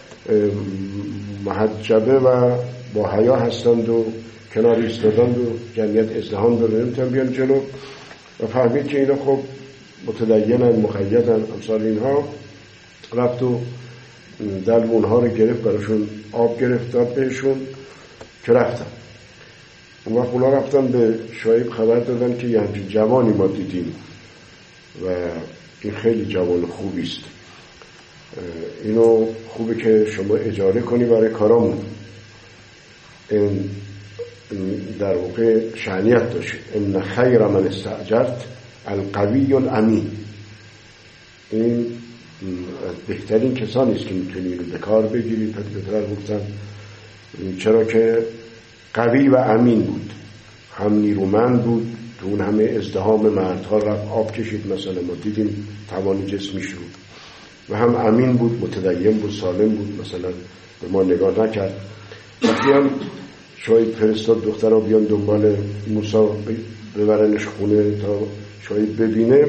محجبه و با حیا هستند و کنار ایستادند و جمعیت ازدحام داره نمیتونن بیان جلو و فهمید که اینا خب متدینن مقیدن امثال اینها. رفت و در اونها رو گرفت براشون آب گرفت داد بهشون که رفتن. اون وقت اونا رفتن به شعیب خبر دادن که یه همچین جوانی ما دیدیم و این خیلی جوان خوبی است، اینو خوبه که شما اجاره کنی برای کارامون. این در واقع شأنیت داشت ان خیر من استأجرت القوی الامین. این بهترین کسانی است که میتونی اینو به کار بگیری. پدر گفتن چرا که قوی و امین بود، هم نیرومند بود تو اون همه ازدحام مردها رفت آب کشید مثلا ما دیدیم توانی جسمیش رو، و هم امین بود متدین بود سالم بود مثلا به ما نگاه نکرد. وقتی هم شاید فرستاد دخترها بیان دنبال موسی ببرنش خونه تا شاید ببینه،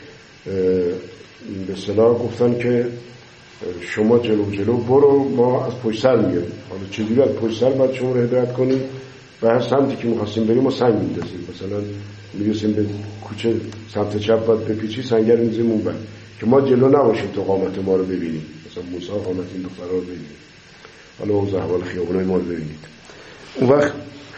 به اصطلاح گفتن که شما جلو جلو برو ما از پشت سر میایم. حالا چجوری از پشت سر باید شما رو هدایت کنیم و هر سمتی که میخواستیم بریم ما سنگ میندازیم، مثلا میرسیم به کوچه سمت چپ باید بپیچی سنگر میزیم اون بر که ما جلو نباشیم تو قامت ما رو ببینیم، مثلا موسی قامت این دخترها رو ببینیم، حالا اوضاع احوال خیابونای ما رو ببینید. اون وقت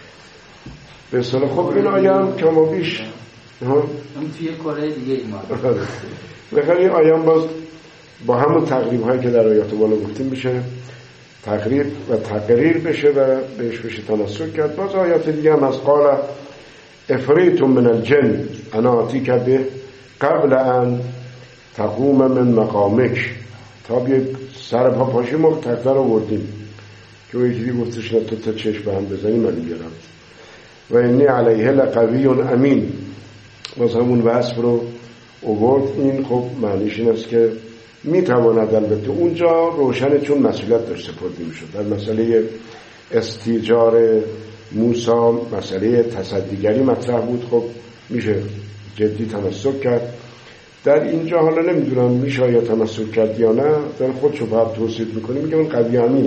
به اصطلاح خب این آیه هم کما بیش اون توی کره دیگه ایمان بخیر این آیه هم باز با همون تقریب هایی که در آیات بالا گفتیم بشه تقریب و تقریر بشه و بهش بشه تمسک کرد. باز آیات دیگه هم از قال افریت من الجن انا آتیک به قبل ان تقوم من مقامک. تا بیا سر پا پاشی ما تقدر آوردیم که او یکی گفتش نه تو تا چشم به هم بزنی من میگرم و اینی علیه لقوی امین. باز همون وصف رو آورد. این خب معنیش این است که میتواند، البته اونجا روشن چون مسئولیت داشت سپرده میشد. در مسئله استیجار موسی مسئله تصدیگری مطرح بود، خب میشه جدی تمسک کرد. در اینجا حالا نمیدونم میشه یا تمسک کرد یا نه، در خودشو باید توصیف میکنی میگه من قوی امینم،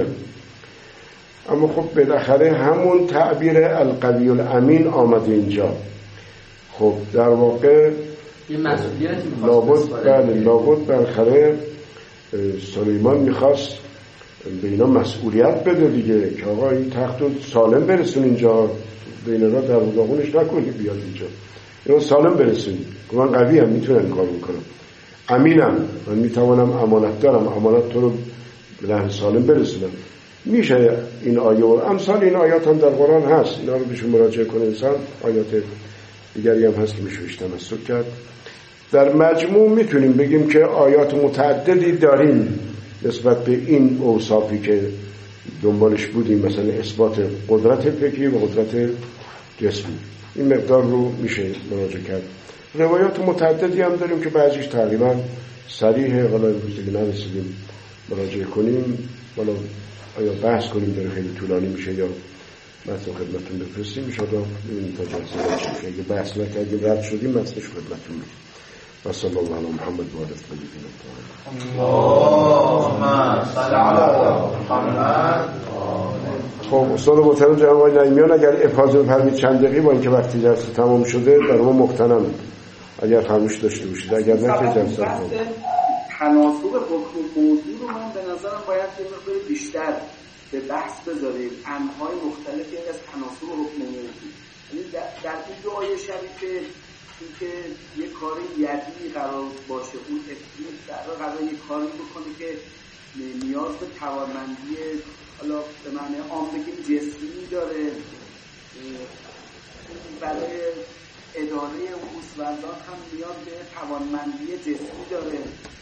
اما خب بالاخره همون تعبیر القوی الامین آمده اینجا. خب در واقع یه مسئولیتی لابد بله لابد بالاخره سلیمان میخواست به اینا مسئولیت بده دیگه که آقا این تخت رو سالم برسون اینجا، بین را در داغونش نکنی بیاد اینجا، اینا سالم برسونی که من قوی هم میتونم کار میکنم، امینم من میتوانم امانت دارم، امانت تو رو به لحن سالم برسونم. میشه این آیه و امثال این آیات هم در قرآن هست، اینا رو بهشون مراجعه کنه انسان. آیات دیگری هم هست که میشه بهش تمسک کرد. در مجموع میتونیم بگیم که آیات متعددی داریم نسبت به این اوصافی که دنبالش بودیم، مثلا اثبات قدرت فکری و قدرت جسمی. این مقدار رو میشه مراجعه کرد. روایات متعددی هم داریم که بعضیش تقریبا صریحه، حالا امروز دیگه نرسیدیم مراجعه کنیم، حالا آیا بحث کنیم داره خیلی طولانی میشه یا متن خدمتون بفرستیم ان شاء الله ببینیم تا جلسه بعد چه. اگه بحث نکردیم رد شدیم متنش خدمتون میدیم. و صلی الله علی محمد و آله الطاهرین الطاهرین. اللهم صل علی محمد. خب استاد محترم جناب آقای نعیمیان اگر افاضه بفرمایید چند دقیقه با اینکه وقتی جلسه تمام شده برای ما مغتنم اگر خاموش داشته باشید، اگر نه که جلسه تمام. تناسب حکم موضوع رو من به نظرم باید یه مقدار بیشتر به بحث بذاریم. انواع مختلفی از تناسب حکم موضوع، یعنی در این دو آیه شریفه اینکه یه کار یدی قرار باشه، اون افتی در قرار یه کاری بکنه که نیاز به توانمندی حالا به معنی عام بگیم جسمی داره، برای اداره هوشمندان هم نیاز به توانمندی جسمی داره.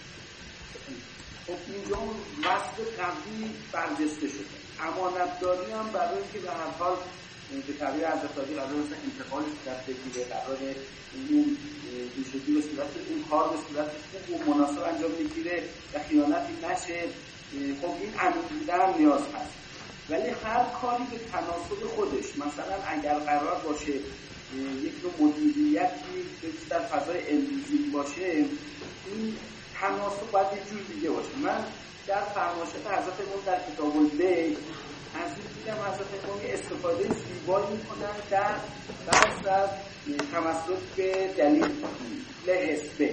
خب اینجا اون وصف قوی برجسته شده. امانتداری هم برای اینکه به هر حال به تعبیر حضرت علی قرار است انتقال صورت بگیره، قرار اون این شکلی به صورت اون کار به صورت خوب و مناسب انجام بگیره و خیانتی نشه. خب این امین بودن هم نیاز هست. ولی هر کاری به تناسب خودش، مثلا اگر قرار باشه یک نوع مدیریتی در فضای امروزی باشه، این تناسب باید یک جور دیگه باشه. من در فرمایشات حضرت امام در کتاب البیت از این دیدم حضرت امام استفاده زیبایی میکنن در بحث از تمسک به دلیل حسبه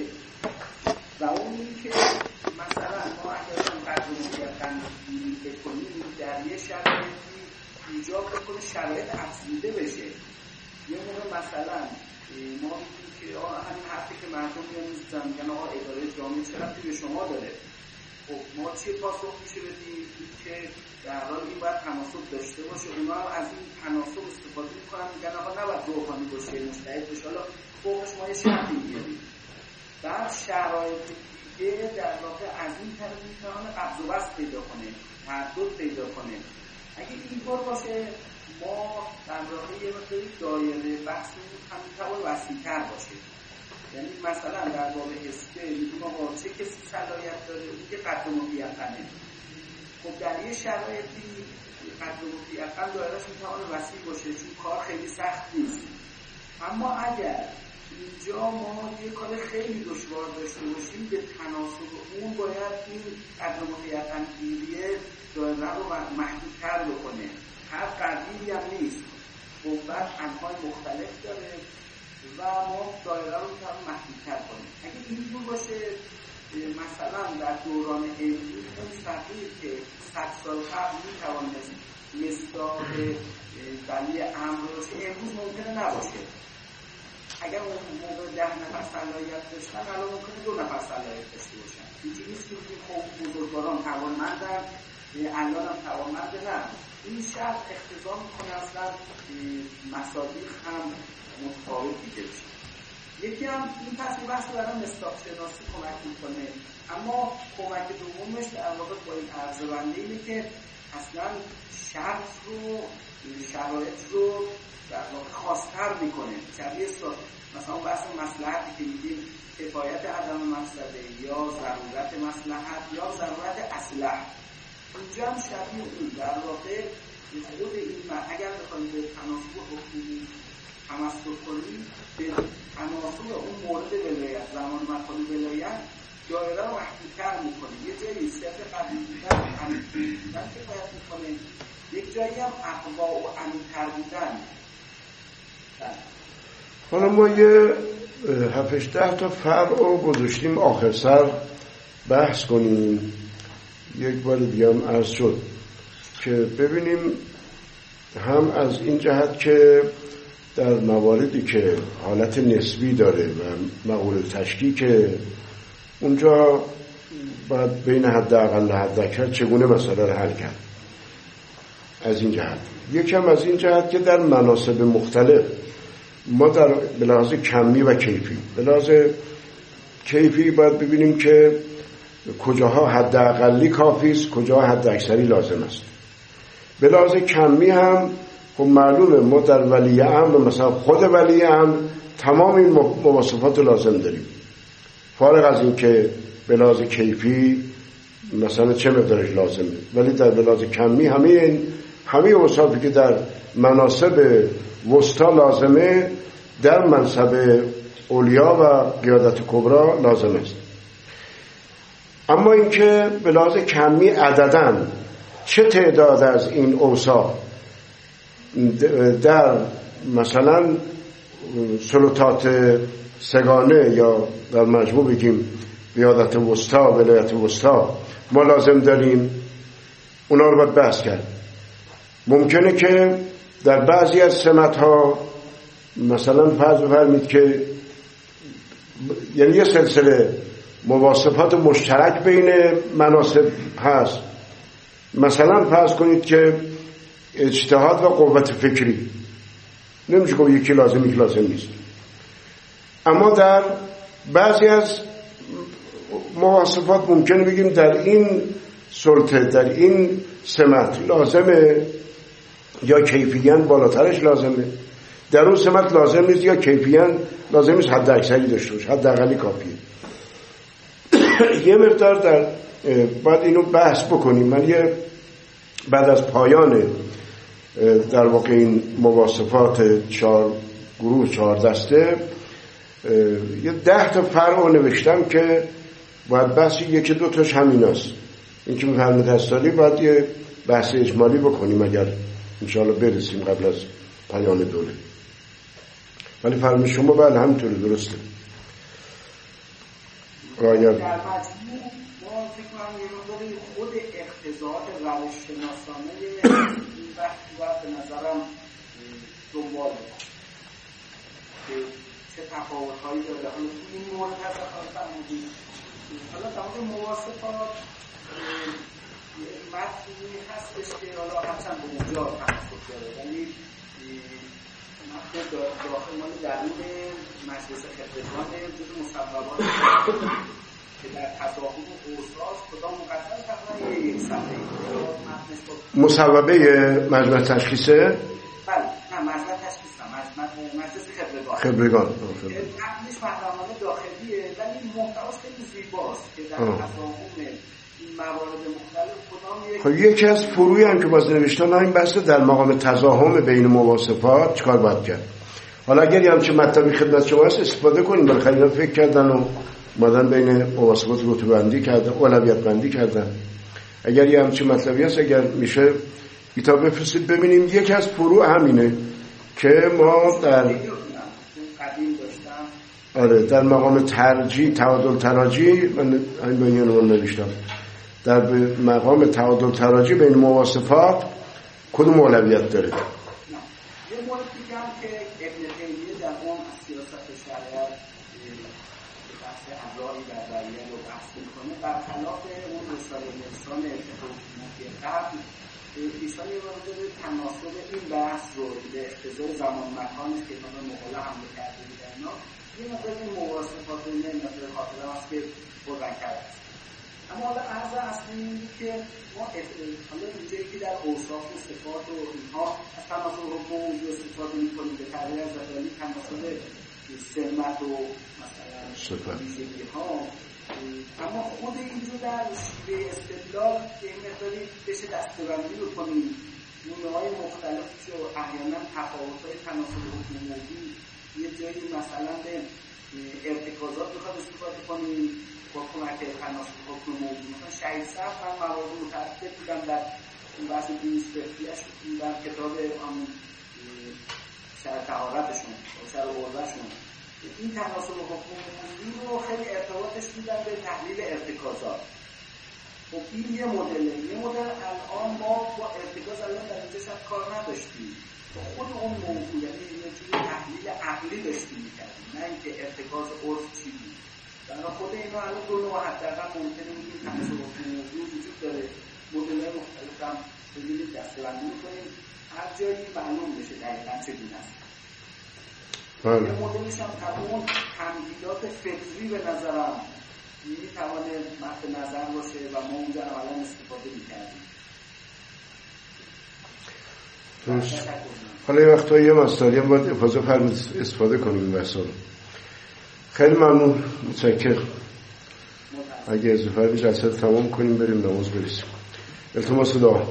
و اون این که مثلا ما اگر قدر مدیریتن بکنیم در یه شرایطی ایجاب بکنه شرایط افزوده بشه. یه موقع مثلا ما میگیم که همین حرفی که مردم میان میزن میگن آقا اداره جامعه چه ربطی به شما داره؟ خب ما چی پاسخ میشه بدیم که در حال این باید تناسب داشته باشه. اونا هم از این تناسب استفاده میکنن، میگن آقا نباید روحانی باشه، مجتهد باشه، حالا فوقش ما یه شرطی میگیریم. در شرایط دیگه در واقع از این طرف میتونه قبض و بسط پیدا کنه، تعدد پیدا کنه. اگه اینطور باشه ما در واقع یه مقداری دایره بحثمون هم میتونه وسیع‌تر باشه. یعنی مثلا در باب حسبه میگیم آقا چه کسی صلاحیت داره؟ اون که قدر مطیقنه. خب در یه شرایطی قدر مطیقن دایرهش میتونه وسیع باشه چون کار خیلی سخت نیست. اما اگر اینجا ما یه کار خیلی دشوار داشته باشیم به تناسب اون باید این قدر مطیقن گیریه دایره رو محدودتر بکنه. هر قدری هم نیست، قوت انواع مختلف داره و ما دایره رو هم محدودتر کنیم. اگه اینجور باشه مثلا در دوران امروز اون فقیر که صد سال قبل میتوانست مصداق ولی امر باشه امروز ممکنه نباشه. اگر اون موقع ده نفر صلاحیت داشتن الان ممکنه دو نفر صلاحیت داشته باشن. اینجوری نیست که خب بزرگواران توانمندن الان هم توانمنده، نه. این شرط اقتضا میکنه اصلا مصادیق هم متفاوت دیگه بشه. یکی هم این پس این بحث برای مصداق شناسی کمک میکنه، اما کمک دومش در واقع با این عرضه بنده اینه که اصلا شرط رو شرایط رو در واقع خاص‌تر میکنه. شبیه مثلا بحث مصلحتی که میگیم کفایت عدم مفسده یا ضرورت مصلحت یا ضرورت اصلح، اینجا هم شبیه اون در واقع خود این اگر بخوایم به تناسب حکمی تمسک کنیم به تناسب اون مورد ولایت زمان مکان ولایت دایره رو محدودتر میکنه. یه جایی صرف قبول بودن عمیق‌تر بودن کفایت میکنه، یک جایی هم اقوا و عمیق‌تر بودن. حالا ما یه هفتش ده تا فرع رو گذاشتیم آخر سر بحث کنیم. یک بار دیگه هم عرض شد که ببینیم هم از این جهت که در مواردی که حالت نسبی داره و مقوله تشکیک که اونجا باید بین حداقل و حداکثر چگونه مسئله رو حل کرد. از این جهت یکم از این جهت که در مناسب مختلف ما در به لحاظ کمی و کیفی، به لحاظ کیفی باید ببینیم که کجاها حد اقلی کافی است، کجاها حد اکثری لازم است. به لحاظ کمی هم خب معلومه ما در ولی امر مثلا خود ولی امر تمام این مواصفات لازم داریم، فارغ از این که به لحاظ کیفی مثلا چه مقدارش لازمه، ولی در به لحاظ کمی همه این همه اوصافی که در مناسب وسطا لازمه در منصب اولیا و قیادت کبرا لازم است. اما اینکه به لحاظ کمی عددن چه تعداد از این اوصاف در مثلا سلطات سگانه یا در مجموع بگیم قیادت وسطا ولایت وسطا ما لازم داریم، اونا رو باید بحث کرد. ممکنه که در بعضی از سمت ها مثلا فرض بفرمید که یعنی یه سلسله مواصفات مشترک بین مناسب هست، مثلا فرض کنید که اجتهاد و قوت فکری، نمیشه که یکی لازم یکی لازم نیست، اما در بعضی از مواصفات ممکنه بگیم در این سلطه در این سمت لازمه یا کیفیاً بالاترش لازمه، در اون سمت لازم نیست یا کیفیاً لازم نیست، حد اکثری داشته باشه، حد اقلی کافیه. یه مقدار در باید اینو بحث بکنیم. من یه بعد از پایان در واقع این مواصفات چهار گروه چهار دسته یه ده تا فرع رو نوشتم که باید بحث یکی دو تاش همین است. این که میفرمید هستالی باید یه بحث اجمالی بکنیم اگر انشاءالله برسیم قبل از پایان دوره. ولی فرمید شما بله همینطوری درسته. در مجموع ما فکر کنم یه مقداری خود اقتضاعات روش شناسانه این وقتی باید به نظرم دنبال بکنم که چه تفاوت‌هایی داره. حالا تو این مورد هست فرمودید حالا در مورد مواصفات متنی هستش که حالا هرچند به اونجا تفاوت داره ولی متن داخل مال درون مجلس خبرگان جزو مصوبات که در تضاهم اوصاف کدام مقدم تقریبا یک صفحه مصوبه مجمع تشخیصه؟ بله نه مجمع تشخیص نه مجلس خبرگان خبرگان متنش محرمانه داخلیه ولی محتواش خیلی زیباست که در تضاهم موارد مختلف کدام یک خب یکی از فروعی هم که باز نوشتن این بحث در مقام تضاهم بین مواصفات چیکار باید کرد. حالا اگر یه همچین مطلبی خدمت شما هست استفاده کنیم. بالاخره اینا فکر کردن و اومدن بین مواصفات رتبه بندی کردن، اولویت بندی کردن. اگر یه همچین مطلبی هست اگر میشه کتاب بفرستید ببینیم. یکی از فروع همینه که ما در قدیم داشتم آره در مقام ترجیح تعادل تراجی من این بینیان رو نوشتم در مقام تعادل تراجی بین مواصفات کدوم اولویت داره. یه مورد دیگه هم که ابن تیمیه در اون از سیاست شریعت بحث امرایی و بیان رو بحث میکنه برخلاف اون رساله نویسان حکومتی قبل ایشان یه مورد تناسب این بحث رو به اقتضای زمان مکانی که اینا به مقاله حمله کرده بودن اینا یه مقدار این مواصفات رو نمی‌دونه خاطره هست که بردن کرده است. اما حالا عرض اصلی اینه که ما حالا اینجایی که در اوصاف و صفات و اینها از تناسب موضوع استفاده می‌کنیم به تعبیر از غزالی تناسب سمت و مثلا ویژگی ها اما خود اینجا در شیوه استدلال که این مقداری بشه دسته‌بندی بکنیم نوع‌های مختلفی که احیانا تفاوت‌های تناسب حکم موضوع یه جایی مثلا به ارتکازات بخواد استفاده کنیم با کمک تناسب حکم موضوع مثلا شهید صرف من موارد متعدد بودم در اون بحث بیست فقهیش در کتاب همون شرح طهارتشون و شرح عرضشون این تناسب حکم موضوع رو خیلی ارتباطش میدن به تحلیل ارتکازات. خب این یه مدله یه مدل الان ما با ارتکاز الان در اینجا شاید کار نداشتیم با خود اون موضوع یعنی یه جوری تحلیل عقلی داشتیم میکردیم نه اینکه ارتکاز عرف چی بود. در خود اینا الان دو نوع حداقل ممکنه میگیم تناسب حکم موضوع وجود داره مدل‌های مختلف هم ببینید دسته‌بندی می‌کنیم هر جایی معلوم بشه دقیقاً چگونه است. بله. یه مدلش هم تمام تمهیدات فکری به نظرم می‌تونه مد نظر باشه و ما اونجا عملاً استفاده می‌کردیم. درست. حالا یه وقتا یه مستاری هم باید افاظه فرمید استفاده کنیم این بحثا رو. خیلی ممنون متشکرم. اگه اضافه هایی جلسه رو تمام کنیم بریم نماز برسیم. التماس دعا.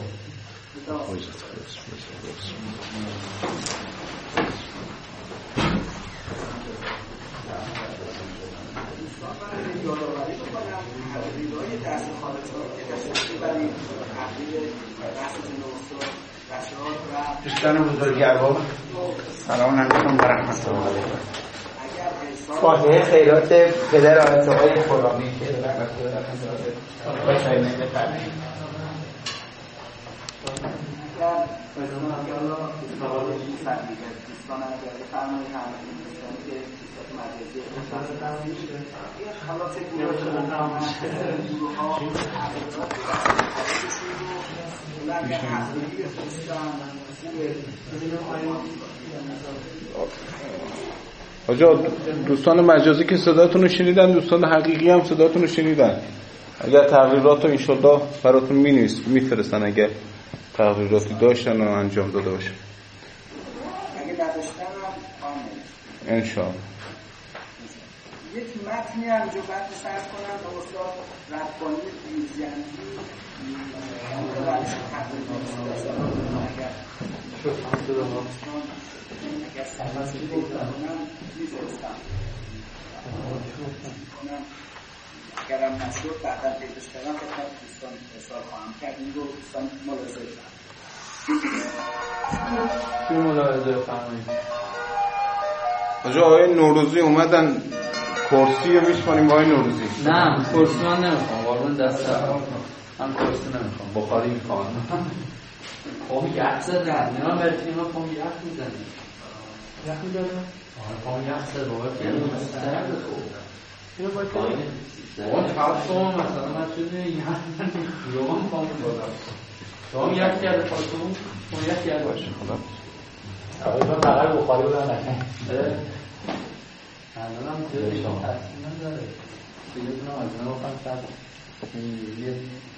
دوستان بزرگوار سلام علیکم و رحمت الله. فاتحه خیرات پدر آیت آقای خرامی که رحمت الله علیه باشایید بفرمایید. آجا دوستان مجازی که صداتون رو شنیدن دوستان حقیقی هم صداتون رو شنیدن. اگر تغییرات رو انشالله براتون مینویس میفرستن اگر تغییراتی داشتن و انجام داده باشن اگه نداشتن هم انشالله. یک متنی هم جو بعد سرد کنم به استاد ربانی بیرجندی اون رو برش تقریب اگر اگر سرمسی بکنم میفرستم اگرم نشد بعدا پیداش کردم خدمت دوستان ارسال خواهم کرد. این رو دوستان ملاحظه کنم. چی ملاحظه فرمایید؟ آجا آقای نوروزی اومدن کرسی رو میشمانیم با آقای نوروزی. نه کرسی من نمیخوام قربون دست من کرسی نمیخوام بخاری میخوام. خب یخ زدن نه من برسیم رو خب یخ میزنیم یخ میزنیم؟ آره خب یخ زدن باید کنیم سرد خوب اینو باید کنیم اون تب شما مثلا من چیزی یخ خیابان کنیم بازم شما یخ کرده خواستون شما یخ کرده باشه خدا آقای من بقیل بخاری بودن نکنیم الان هم توی شما تصمیم نداره دیگه دونم از من بخواهم سر اینجوریه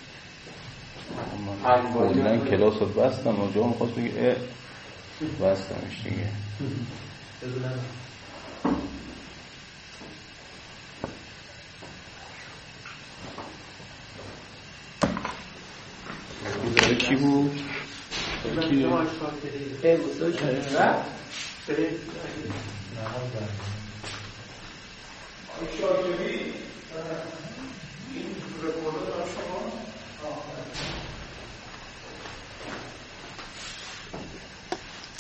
کلن کلاس رو بستم و جا میخواست بگه اه بستمش دیگه بوده کی بود؟ کی بود؟ اه بوده شده رفت؟ شاکری این رکورد